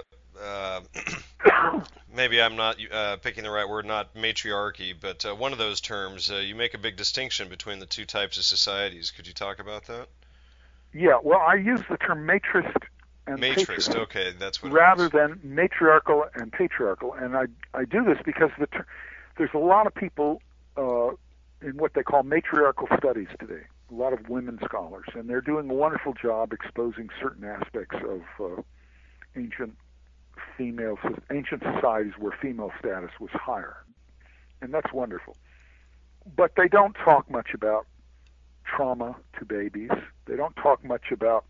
Maybe I'm not picking the right word, not matriarchy, but one of those terms. You make a big distinction between the two types of societies. Could you talk about that? Yeah, well, I use the term matrist and matrist, okay, that's what rather than matriarchal and patriarchal. And I do this because there's a lot of people in what they call matriarchal studies today, a lot of women scholars, and they're doing a wonderful job exposing certain aspects of ancient societies where female status was higher, and that's wonderful. But they don't talk much about trauma to babies. They don't talk much about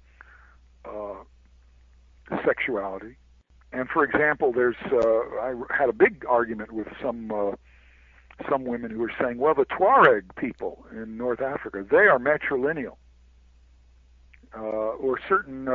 sexuality. And for example, I had a big argument with some women who were saying, well, the Tuareg people in North Africa, they are matrilineal, or certain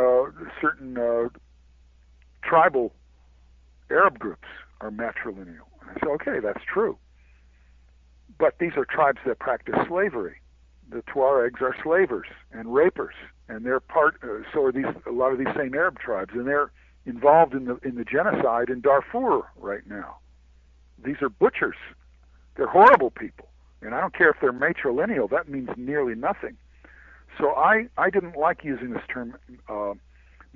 tribal Arab groups are matrilineal. And I said, okay, that's true. But these are tribes that practice slavery. The Tuaregs are slavers and rapers, and they're so are a lot of these same Arab tribes, and they're involved in the genocide in Darfur right now. These are butchers. They're horrible people, and I don't care if they're matrilineal. That means nearly nothing. So I didn't like using this term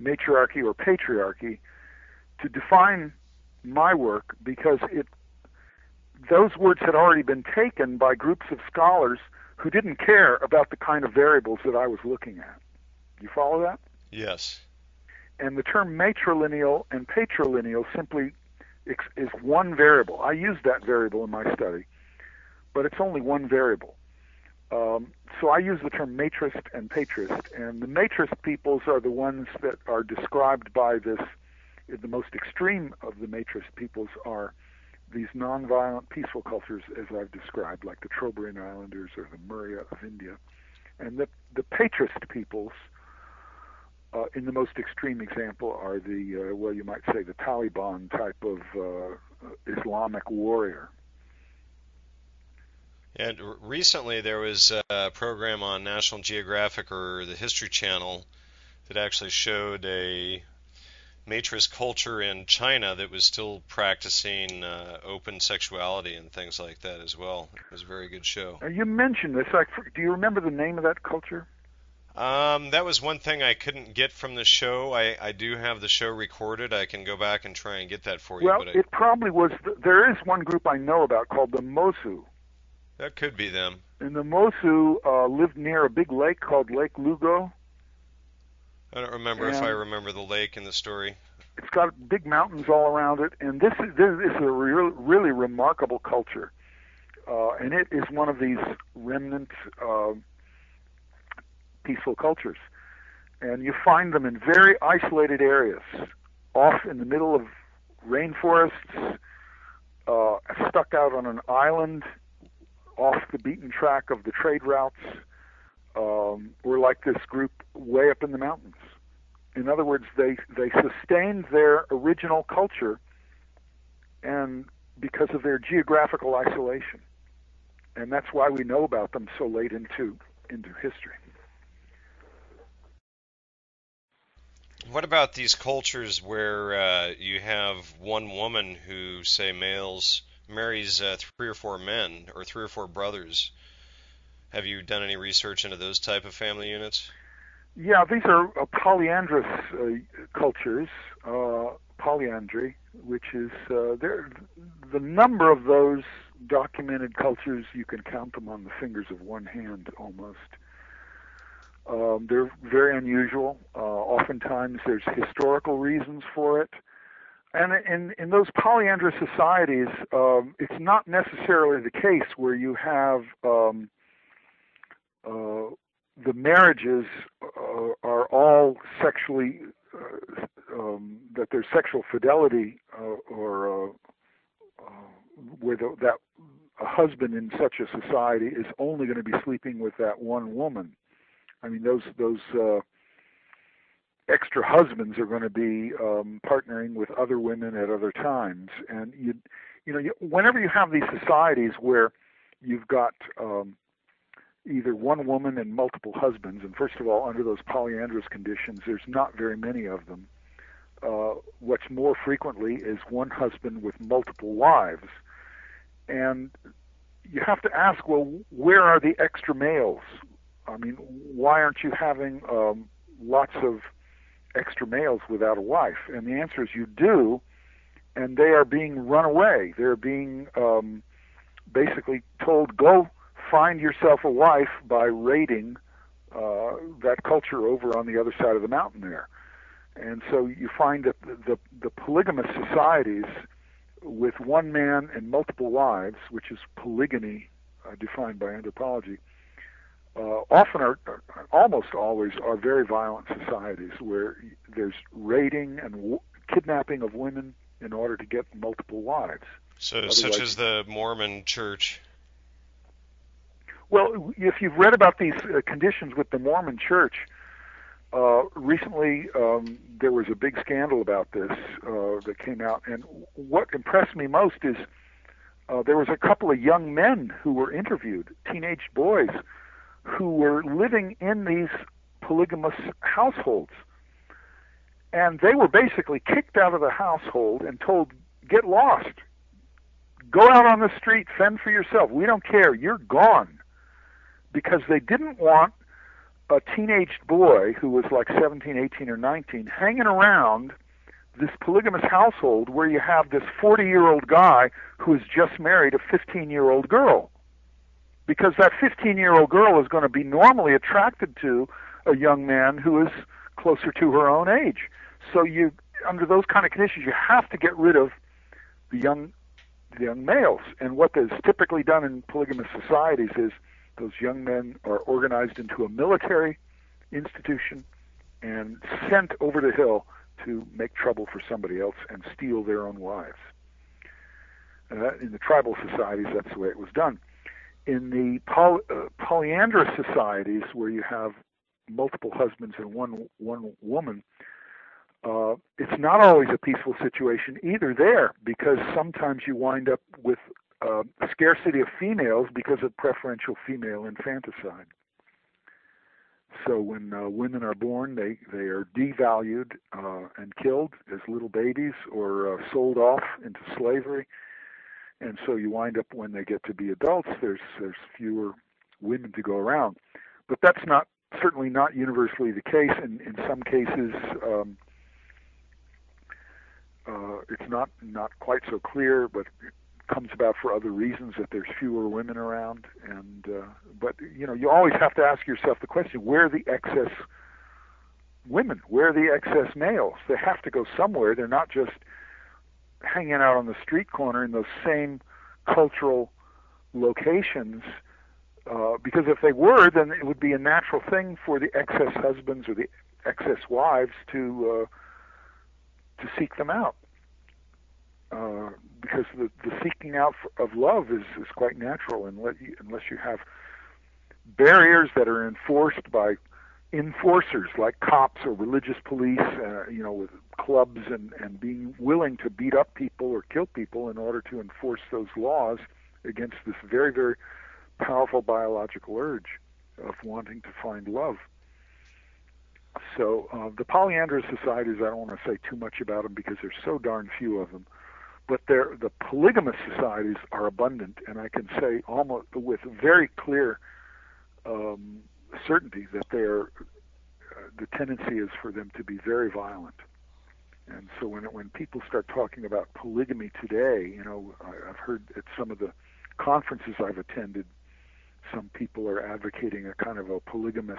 matriarchy or patriarchy to define my work, because those words had already been taken by groups of scholars who didn't care about the kind of variables that I was looking at. You follow that? Yes. And the term matrilineal and patrilineal simply is one variable. I use that variable in my study, but it's only one variable. So I use the term matrist and patrist, and the matrist peoples are the ones that are described by this. The most extreme of the matrist peoples are these non-violent, peaceful cultures, as I've described, like the Trobriand Islanders or the Murya of India. And the patrist peoples, in the most extreme example, are the, well, you might say the Taliban type of Islamic warrior. And recently there was a program on National Geographic or the History Channel that actually showed a matrist culture in China that was still practicing open sexuality and things like that as well. It was a very good show. You mentioned this. Do you remember the name of that culture? That was one thing I couldn't get from the show. I do have the show recorded. I can go back and try and get that for you. Well, it probably was. There is one group I know about called the Mosu. That could be them. And the Mosu lived near a big lake called Lake Lugo. I don't remember if I remember the lake in the story. It's got big mountains all around it, and this is a really remarkable culture. And it is one of these remnant peaceful cultures. And you find them in very isolated areas, off in the middle of rainforests, stuck out on an island, off the beaten track of the trade routes. We're like this group way up in the mountains. In other words, they sustained their original culture and because of their geographical isolation. And that's why we know about them so late into history. What about these cultures where you have one woman who, say, marries 3 or 4 men or 3 or 4 brothers? Have you done any research into those type of family units? Yeah, these are polyandrous cultures, polyandry, which is the number of those documented cultures, you can count them on the fingers of one hand almost. They're very unusual. Oftentimes there's historical reasons for it. And in those polyandrous societies, it's not necessarily the case where you have the marriages are all sexually, that there's sexual fidelity, or where that a husband in such a society is only going to be sleeping with that one woman. I mean, those extra husbands are going to be partnering with other women at other times. And whenever you have these societies where you've got either one woman and multiple husbands, and first of all, under those polyandrous conditions, there's not very many of them. What's more frequently is one husband with multiple wives. And you have to ask, well, where are the extra males? I mean, why aren't you having lots of extra males without a wife? And the answer is you do, and they are being run away. They're being basically told, go find yourself a wife by raiding that culture over on the other side of the mountain there. And so you find that the polygamous societies with one man and multiple wives, which is polygyny defined by anthropology, often almost always are very violent societies where there's raiding and kidnapping of women in order to get multiple wives. So, otherwise, such as the Mormon Church. Well, if you've read about these conditions with the Mormon Church, recently there was a big scandal about this that came out, and what impressed me most is there was a couple of young men who were interviewed, teenage boys, who were living in these polygamous households. And they were basically kicked out of the household and told, get lost. Go out on the street, fend for yourself. We don't care. You're gone. Because they didn't want a teenage boy who was like 17, 18, or 19 hanging around this polygamous household where you have this 40-year-old guy who has just married a 15-year-old girl. Because that 15-year-old girl is going to be normally attracted to a young man who is closer to her own age. So you, under those kind of conditions, you have to get rid of the young males. And what is typically done in polygamous societies is those young men are organized into a military institution and sent over the hill to make trouble for somebody else and steal their own wives. In the tribal societies, that's the way it was done. In the polyandrous societies, where you have multiple husbands and one woman, it's not always a peaceful situation either there, because sometimes you wind up with a scarcity of females because of preferential female infanticide. So when women are born, they are devalued and killed as little babies or sold off into slavery. And so you wind up, when they get to be adults, there's fewer women to go around. But that's certainly not universally the case. In some cases, it's not quite so clear, but it comes about for other reasons, that there's fewer women around. And but you always have to ask yourself the question: where are the excess women? Where are the excess males? They have to go somewhere. They're not just hanging out on the street corner in those same cultural locations, because if they were, then it would be a natural thing for the excess husbands or the excess wives to seek them out, because the seeking out of love is quite natural, unless you have barriers that are enforced by enforcers like cops or religious police, with clubs and being willing to beat up people or kill people in order to enforce those laws against this very, very powerful biological urge of wanting to find love. So the polyandrous societies, I don't want to say too much about them because there's so darn few of them, but the polygamous societies are abundant, and I can say almost with very clear certainty that the tendency is for them to be very violent. And so when people start talking about polygamy today, I've heard at some of the conferences I've attended, some people are advocating a kind of a polygamous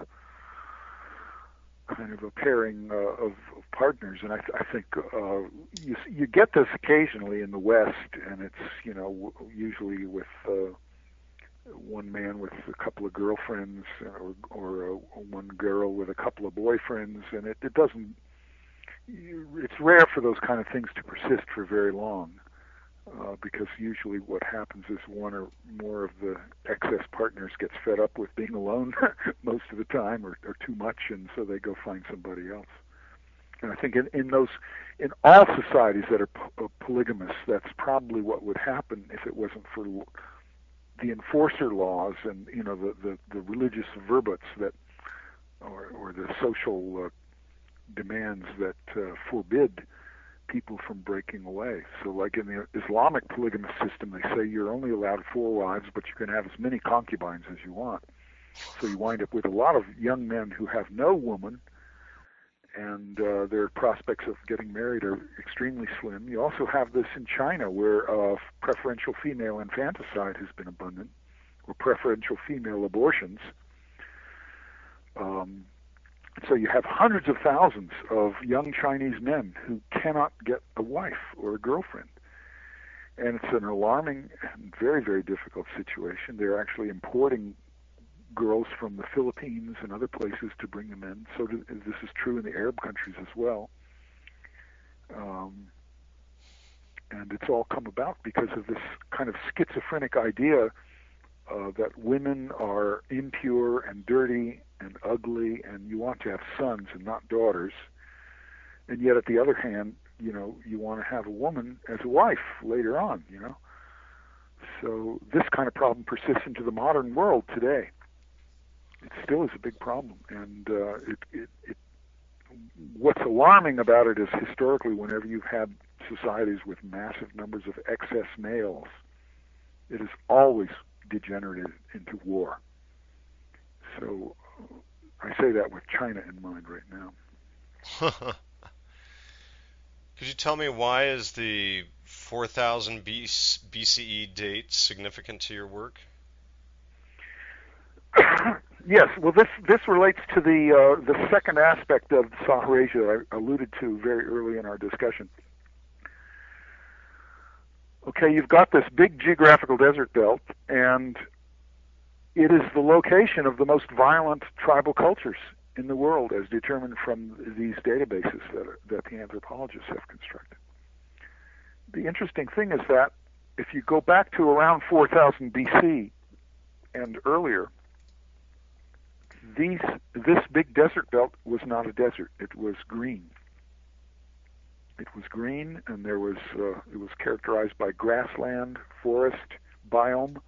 kind of a pairing of partners, and I think you get this occasionally in the West, and it's usually with one man with a couple of girlfriends, or one girl with a couple of boyfriends, and it doesn't. It's rare for those kind of things to persist for very long, because usually what happens is one or more of the excess partners gets fed up with being alone most of the time, or too much, and so they go find somebody else. And I think in all societies that are polygamous, that's probably what would happen if it wasn't for the enforcer laws and the religious verbats that, or the social demands that forbid people from breaking away. So like in the Islamic polygamous system, they say you're only allowed 4 wives, but you can have as many concubines as you want. So you wind up with a lot of young men who have no woman, and their prospects of getting married are extremely slim. You also have this in China, where preferential female infanticide has been abundant, or preferential female abortions. So you have hundreds of thousands of young Chinese men who cannot get a wife or a girlfriend. And it's an alarming and very, very difficult situation. They're actually importing girls from the Philippines and other places to bring them in. So this is true in the Arab countries as well. And it's all come about because of this kind of schizophrenic idea that women are impure and dirty and ugly, and you want to have sons and not daughters. And yet, at the other hand, you want to have a woman as a wife later on, So this kind of problem persists into the modern world today. It still is a big problem, and what's alarming about it is historically, whenever you've had societies with massive numbers of excess males, it has always degenerated into war. So I say that with China in mind right now. Could you tell me why is the 4000 BCE date significant to your work? Yes, well, this relates to the second aspect of Saharasia I alluded to very early in our discussion. Okay, you've got this big geographical desert belt, and it is the location of the most violent tribal cultures in the world, as determined from these databases that the anthropologists have constructed. The interesting thing is that if you go back to around 4000 BC and earlier, this big desert belt was not a desert. It was green. It was green, and it was characterized by grassland, forest, biome,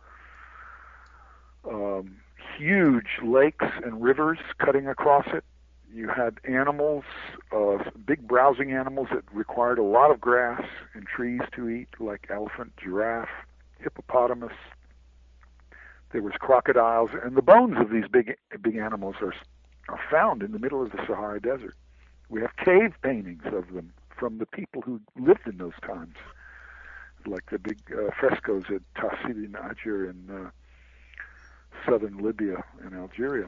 huge lakes and rivers cutting across it. You had animals, big browsing animals that required a lot of grass and trees to eat, like elephant, giraffe, hippopotamus. There was crocodiles, and the bones of these big animals are found in the middle of the Sahara Desert. We have cave paintings of them from the people who lived in those times, like the big frescoes at Tassili Najjer in southern Libya and Algeria.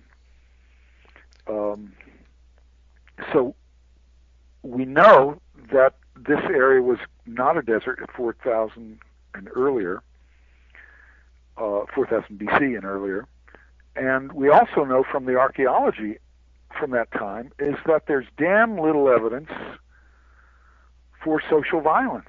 So we know that this area was not a desert at 4000 and earlier, 4000 BC and earlier. And we also know from the archaeology from that time is that there's damn little evidence for social violence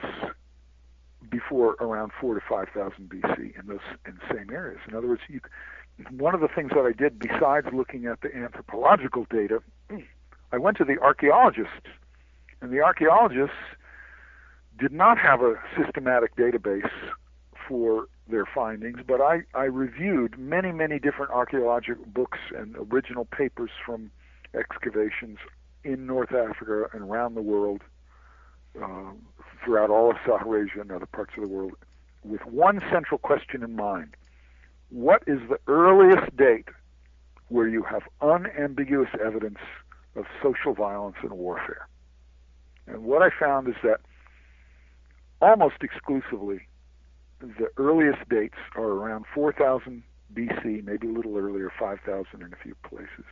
before around 4 to 5,000 BC in the same areas. In other words, one of the things that I did besides looking at the anthropological data, I went to the archaeologists, and the archaeologists did not have a systematic database for their findings, but I reviewed many different archaeological books and original papers from excavations in North Africa and around the world, throughout all of Saharasia and other parts of the world, with one central question in mind. What is the earliest date where you have unambiguous evidence of social violence and warfare? And what I found is that almost exclusively the earliest dates are around 4000 BC, maybe a little earlier, 5000 in a few places.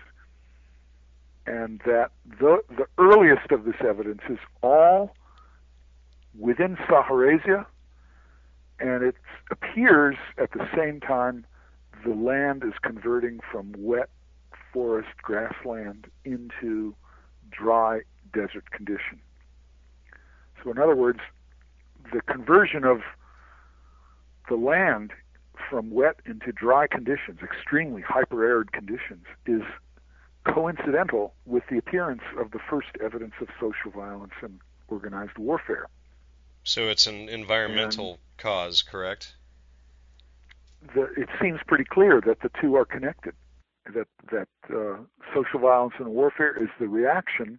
And that the earliest of this evidence is all within Saharasia, and it appears at the same time the land is converting from wet forest grassland into dry desert condition. So in other words, the conversion of the land from wet into dry conditions, extremely hyper-arid conditions, is coincidental with the appearance of the first evidence of social violence and organized warfare. So it's an environmental cause, correct? It seems pretty clear that the two are connected, that social violence and warfare is the reaction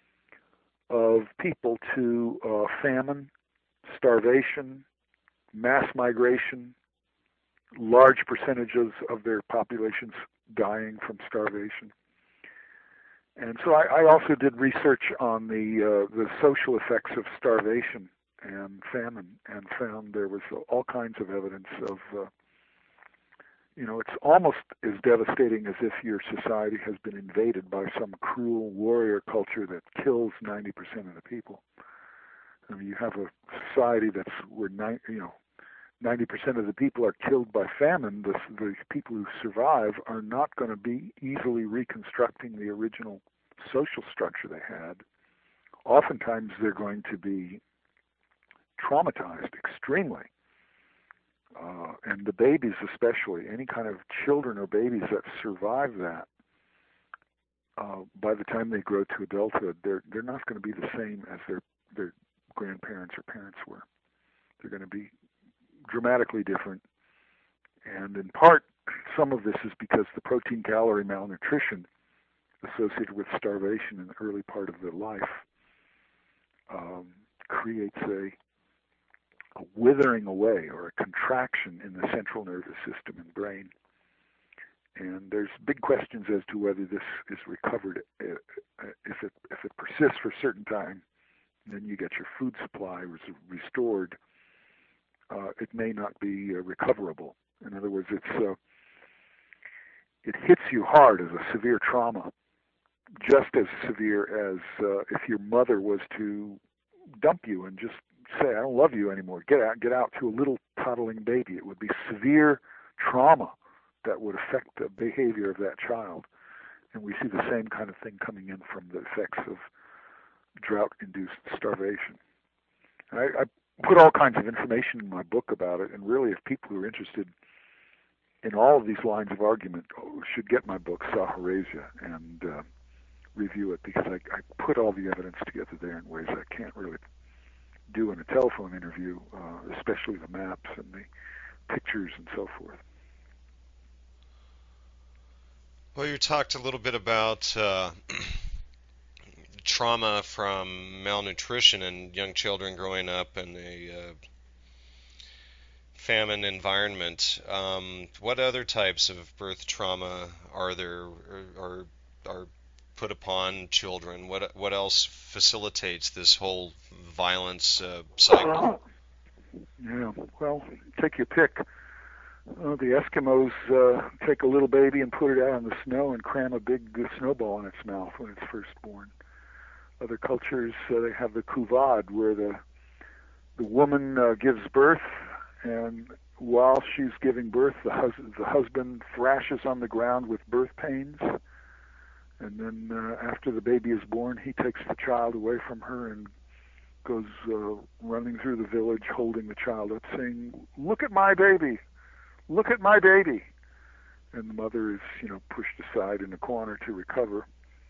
of people to famine, starvation, mass migration, large percentages of their populations dying from starvation. And so I also did research on the social effects of starvation and famine, and found there was all kinds of evidence of, it's almost as devastating as if your society has been invaded by some cruel warrior culture that kills 90% of the people. I mean, you have a society that's where 90% of the people are killed by famine. The people who survive are not going to be easily reconstructing the original social structure they had. Oftentimes they're going to be traumatized extremely. And the babies especially, any kind of children or babies that survive that, by the time they grow to adulthood, they're not going to be the same as their grandparents or parents were. They're going to be dramatically different. And in part, some of this is because the protein-calorie malnutrition associated with starvation in the early part of their life creates a withering away or a contraction in the central nervous system and brain. And there's big questions as to whether this is recovered. If it persists for a certain time, then you get your food supply restored, it may not be recoverable. In other words, it hits you hard as a severe trauma, just as severe as if your mother was to dump you and just say, I don't love you anymore, get out to a little toddling baby. It would be severe trauma that would affect the behavior of that child. And we see the same kind of thing coming in from the effects of drought-induced starvation. I put all kinds of information in my book about it, and really if people who are interested in all of these lines of argument should get my book, Saharezia, and review it, because I put all the evidence together there in ways I can't really do in a telephone interview, especially the maps and the pictures and so forth. Well, you talked a little bit about trauma from malnutrition and young children growing up in a famine environment. What other types of birth trauma are there or are put upon children? What else facilitates this whole violence cycle? Yeah, well, take your pick. The Eskimos take a little baby and put it out in the snow and cram a big snowball in its mouth when it's first born. Other cultures, they have the kuvad, where the woman gives birth, and while she's giving birth, the husband thrashes on the ground with birth pains, and then after the baby is born, he takes the child away from her and goes running through the village holding the child up, saying, "Look at my baby! Look at my baby!" And the mother is, pushed aside in a corner to recover.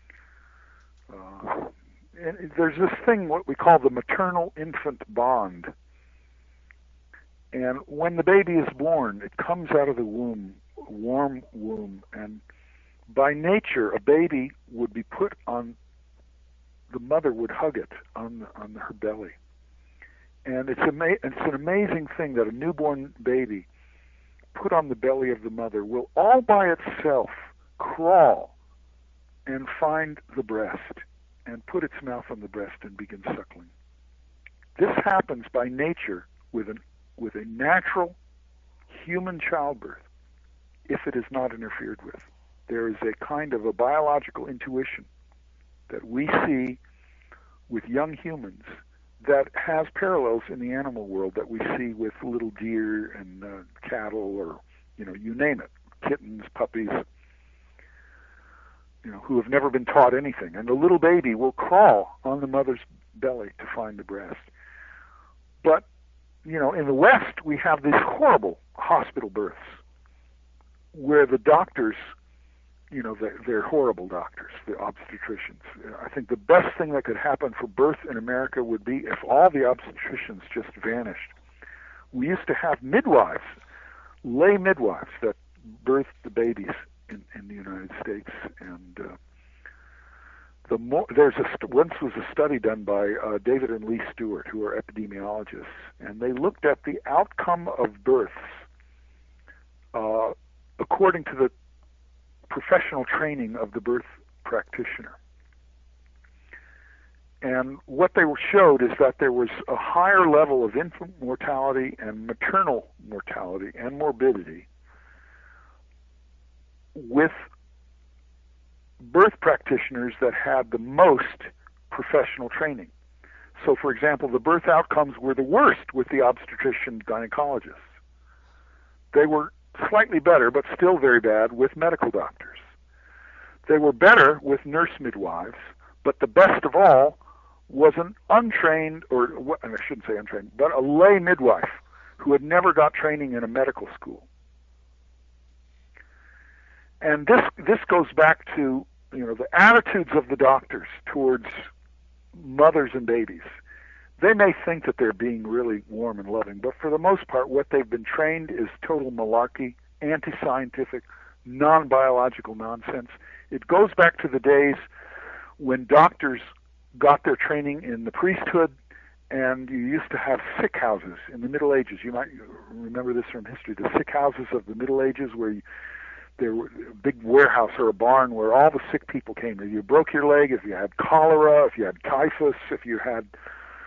And there's this thing, what we call the maternal-infant bond. And when the baby is born, it comes out of the womb, a warm womb, and by nature, a baby would be put on, the mother would hug it on her belly. And it's an amazing thing that a newborn baby put on the belly of the mother will all by itself crawl and find the breast and put its mouth on the breast and begin suckling. This happens by nature with a natural human childbirth if it is not interfered with. There is a kind of a biological intuition that we see with young humans that has parallels in the animal world that we see with little deer and cattle, or you name it, kittens, puppies, who have never been taught anything. And the little baby will crawl on the mother's belly to find the breast. But in the West, we have these horrible hospital births where the doctors, they're horrible doctors, the obstetricians. I think the best thing that could happen for birth in America would be if all the obstetricians just vanished. We used to have midwives, lay midwives, that birthed the babies in the United States. And once was a study done by David and Lee Stewart, who are epidemiologists, and they looked at the outcome of births according to the professional training of the birth practitioner. And what they showed is that there was a higher level of infant mortality and maternal mortality and morbidity with birth practitioners that had the most professional training. So, for example, the birth outcomes were the worst with the obstetrician gynecologists. They were slightly better, but still very bad, with medical doctors. They were better with nurse midwives, but the best of all was an untrained, or I shouldn't say untrained, but a lay midwife who had never got training in a medical school. And this goes back to the attitudes of the doctors towards mothers and babies. They may think that they're being really warm and loving, but for the most part, what they've been trained is total malarkey, anti-scientific, non-biological nonsense. It goes back to the days when doctors got their training in the priesthood, and you used to have sick houses in the Middle Ages. You might remember this from history. The sick houses of the Middle Ages, where there were a big warehouse or a barn where all the sick people came. If you broke your leg, if you had cholera, if you had typhus, if you had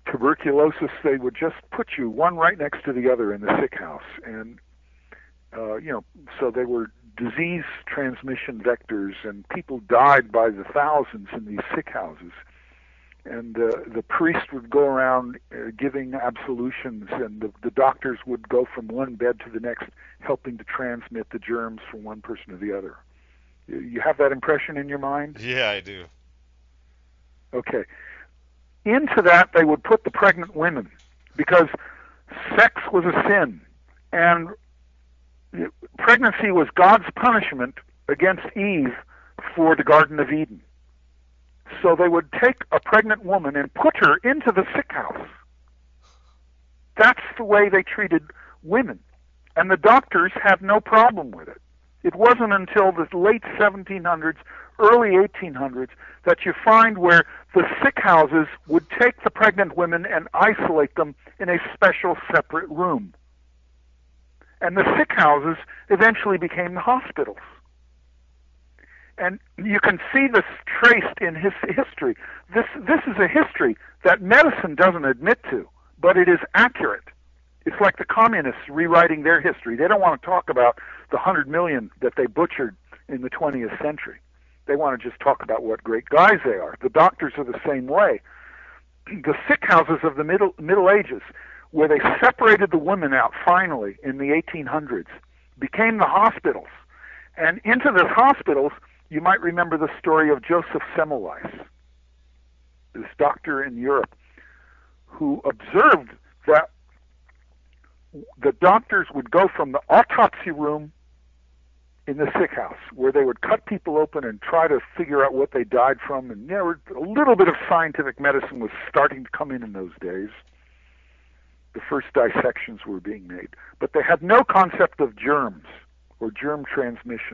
tuberculosis, they would just put you one right next to the other in the sick house. And, so they were disease transmission vectors, and people died by the thousands in these sick houses. And the priest would go around giving absolutions, and the doctors would go from one bed to the next, helping to transmit the germs from one person to the other. You have that impression in your mind? Yeah, I do. Okay. Into that, they would put the pregnant women, because sex was a sin, and pregnancy was God's punishment against Eve for the Garden of Eden. So they would take a pregnant woman and put her into the sick house. That's the way they treated women. And the doctors had no problem with it. It wasn't until the late 1700s, early 1800s, that you find where the sick houses would take the pregnant women and isolate them in a special separate room. And the sick houses eventually became the hospitals. And you can see this traced in his history. This is a history that medicine doesn't admit to, but it is accurate. It's like the communists rewriting their history. They don't want to talk about the 100 million that they butchered in the 20th century. They want to just talk about what great guys they are. The doctors are the same way. The sick houses of the Middle Ages, where they separated the women out finally in the 1800s, became the hospitals. And into the hospitals, you might remember the story of Joseph Semmelweis, this doctor in Europe, who observed that the doctors would go from the autopsy room in the sick house, where they would cut people open and try to figure out what they died from. And a little bit of scientific medicine was starting to come in those days. The first dissections were being made. But they had no concept of germs or germ transmission.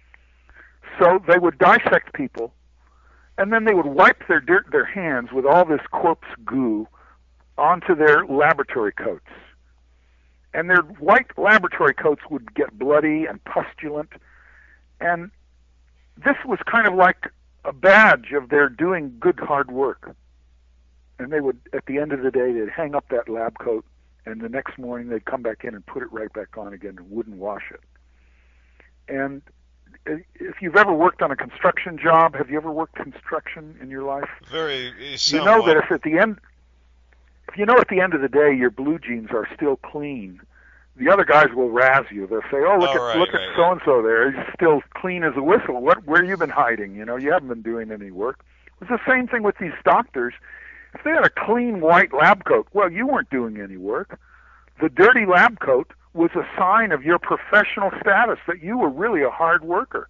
So they would dissect people, and then they would wipe their hands with all this corpse goo onto their laboratory coats. And their white laboratory coats would get bloody and pustulant. And this was kind of like a badge of their doing good, hard work. And they would, at the end of the day, they'd hang up that lab coat, and the next morning they'd come back in and put it right back on again and wouldn't wash it. And if you've ever worked on a construction job, have you ever worked construction in your life? Very somewhat. You know that if at the end of the day your blue jeans are still clean, the other guys will razz you. They'll say, "Oh, look at so and so there. He's still clean as a whistle. Where you been hiding? You haven't been doing any work." It's the same thing with these doctors. If they had a clean white lab coat, well, you weren't doing any work. The dirty lab coat was a sign of your professional status, that you were really a hard worker.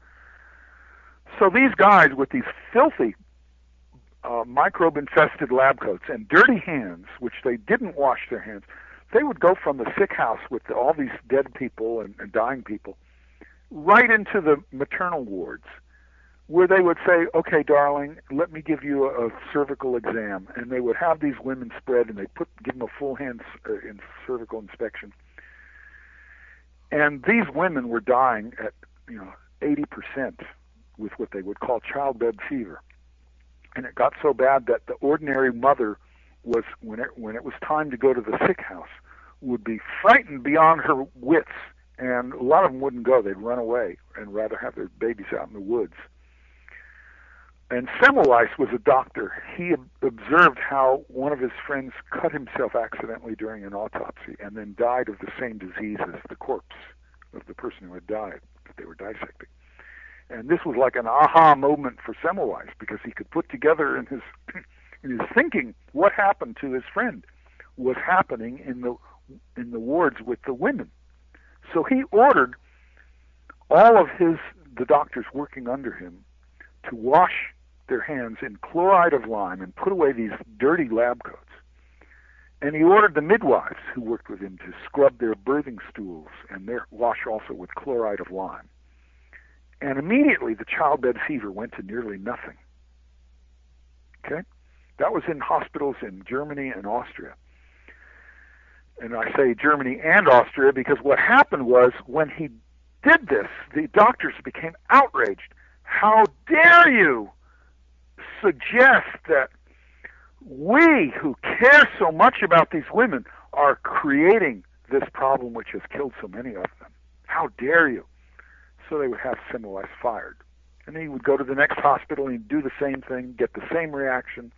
So these guys with these filthy microbe-infested lab coats and dirty hands, which they didn't wash their hands, they would go from the sick house with all these dead people and dying people right into the maternal wards, where they would say, "Okay, darling, let me give you a cervical exam." And they would have these women spread, and they'd give them a full hand in cervical inspection. And these women were dying at 80% with what they would call childbed fever. And it got so bad that the ordinary mother was, when it was time to go to the sick house, would be frightened beyond her wits. And a lot of them wouldn't go. They'd run away and rather have their babies out in the woods. And Semmelweis was a doctor. He observed how one of his friends cut himself accidentally during an autopsy and then died of the same disease as the corpse of the person who had died that they were dissecting. And this was like an aha moment for Semmelweis, because he could put together in his thinking what happened to his friend was happening in the wards with the women. So he ordered all of the doctors working under him to wash their hands in chloride of lime and put away these dirty lab coats. And he ordered the midwives who worked with him to scrub their birthing stools and wash also with chloride of lime. And immediately the childbed fever went to nearly nothing. Okay? That was in hospitals in Germany and Austria. And I say Germany and Austria because what happened was, when he did this, the doctors became outraged. How dare you suggest that we who care so much about these women are creating this problem which has killed so many of them. How dare you? So they would have Semmelweis fired. And he would go to the next hospital and he'd do the same thing, get the same reaction.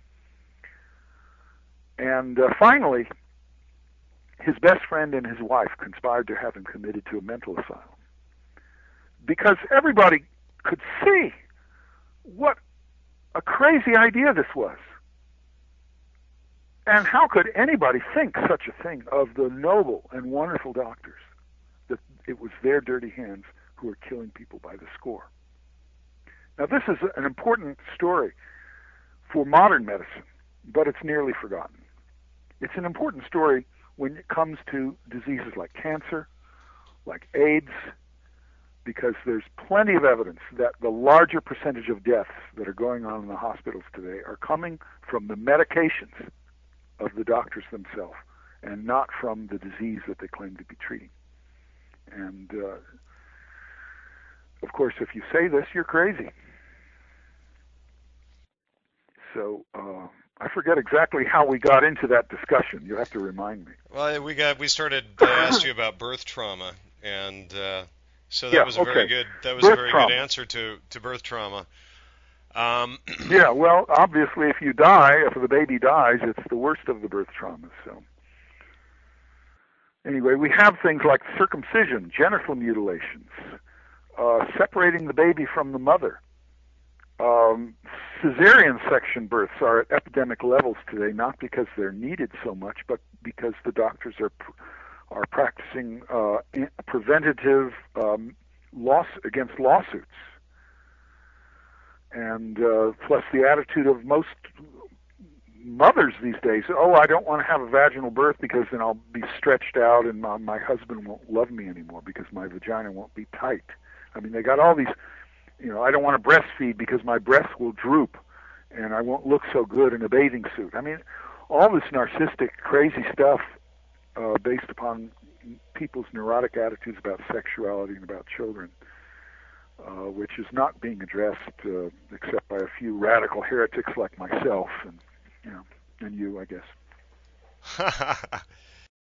And finally, his best friend and his wife conspired to have him committed to a mental asylum. Because everybody could see what a crazy idea this was. And how could anybody think such a thing of the noble and wonderful doctors, that it was their dirty hands who were killing people by the score? Now, this is an important story for modern medicine, but it's nearly forgotten. It's an important story when it comes to diseases like cancer, like AIDS, because there's plenty of evidence that the larger percentage of deaths that are going on in the hospitals today are coming from the medications of the doctors themselves and not from the disease that they claim to be treating. And, of course, if you say this, you're crazy. So I forget exactly how we got into that discussion. You'll have to remind me. Well, we started. I asked you about birth trauma, and so that was a very good. That was a very good answer to birth trauma. Yeah, well, obviously, if you die, if the baby dies, it's the worst of the birth traumas. So anyway, we have things like circumcision, genital mutilations, separating the baby from the mother. Cesarean section births are at epidemic levels today, not because they're needed so much, but because the doctors are practicing preventative loss against lawsuits. And plus the attitude of most mothers these days, I don't want to have a vaginal birth because then I'll be stretched out and my husband won't love me anymore because my vagina won't be tight. I mean, they got all these, I don't want to breastfeed because my breasts will droop and I won't look so good in a bathing suit. I mean, all this narcissistic, crazy stuff based upon people's neurotic attitudes about sexuality and about children, which is not being addressed except by a few radical heretics like myself and you, I guess.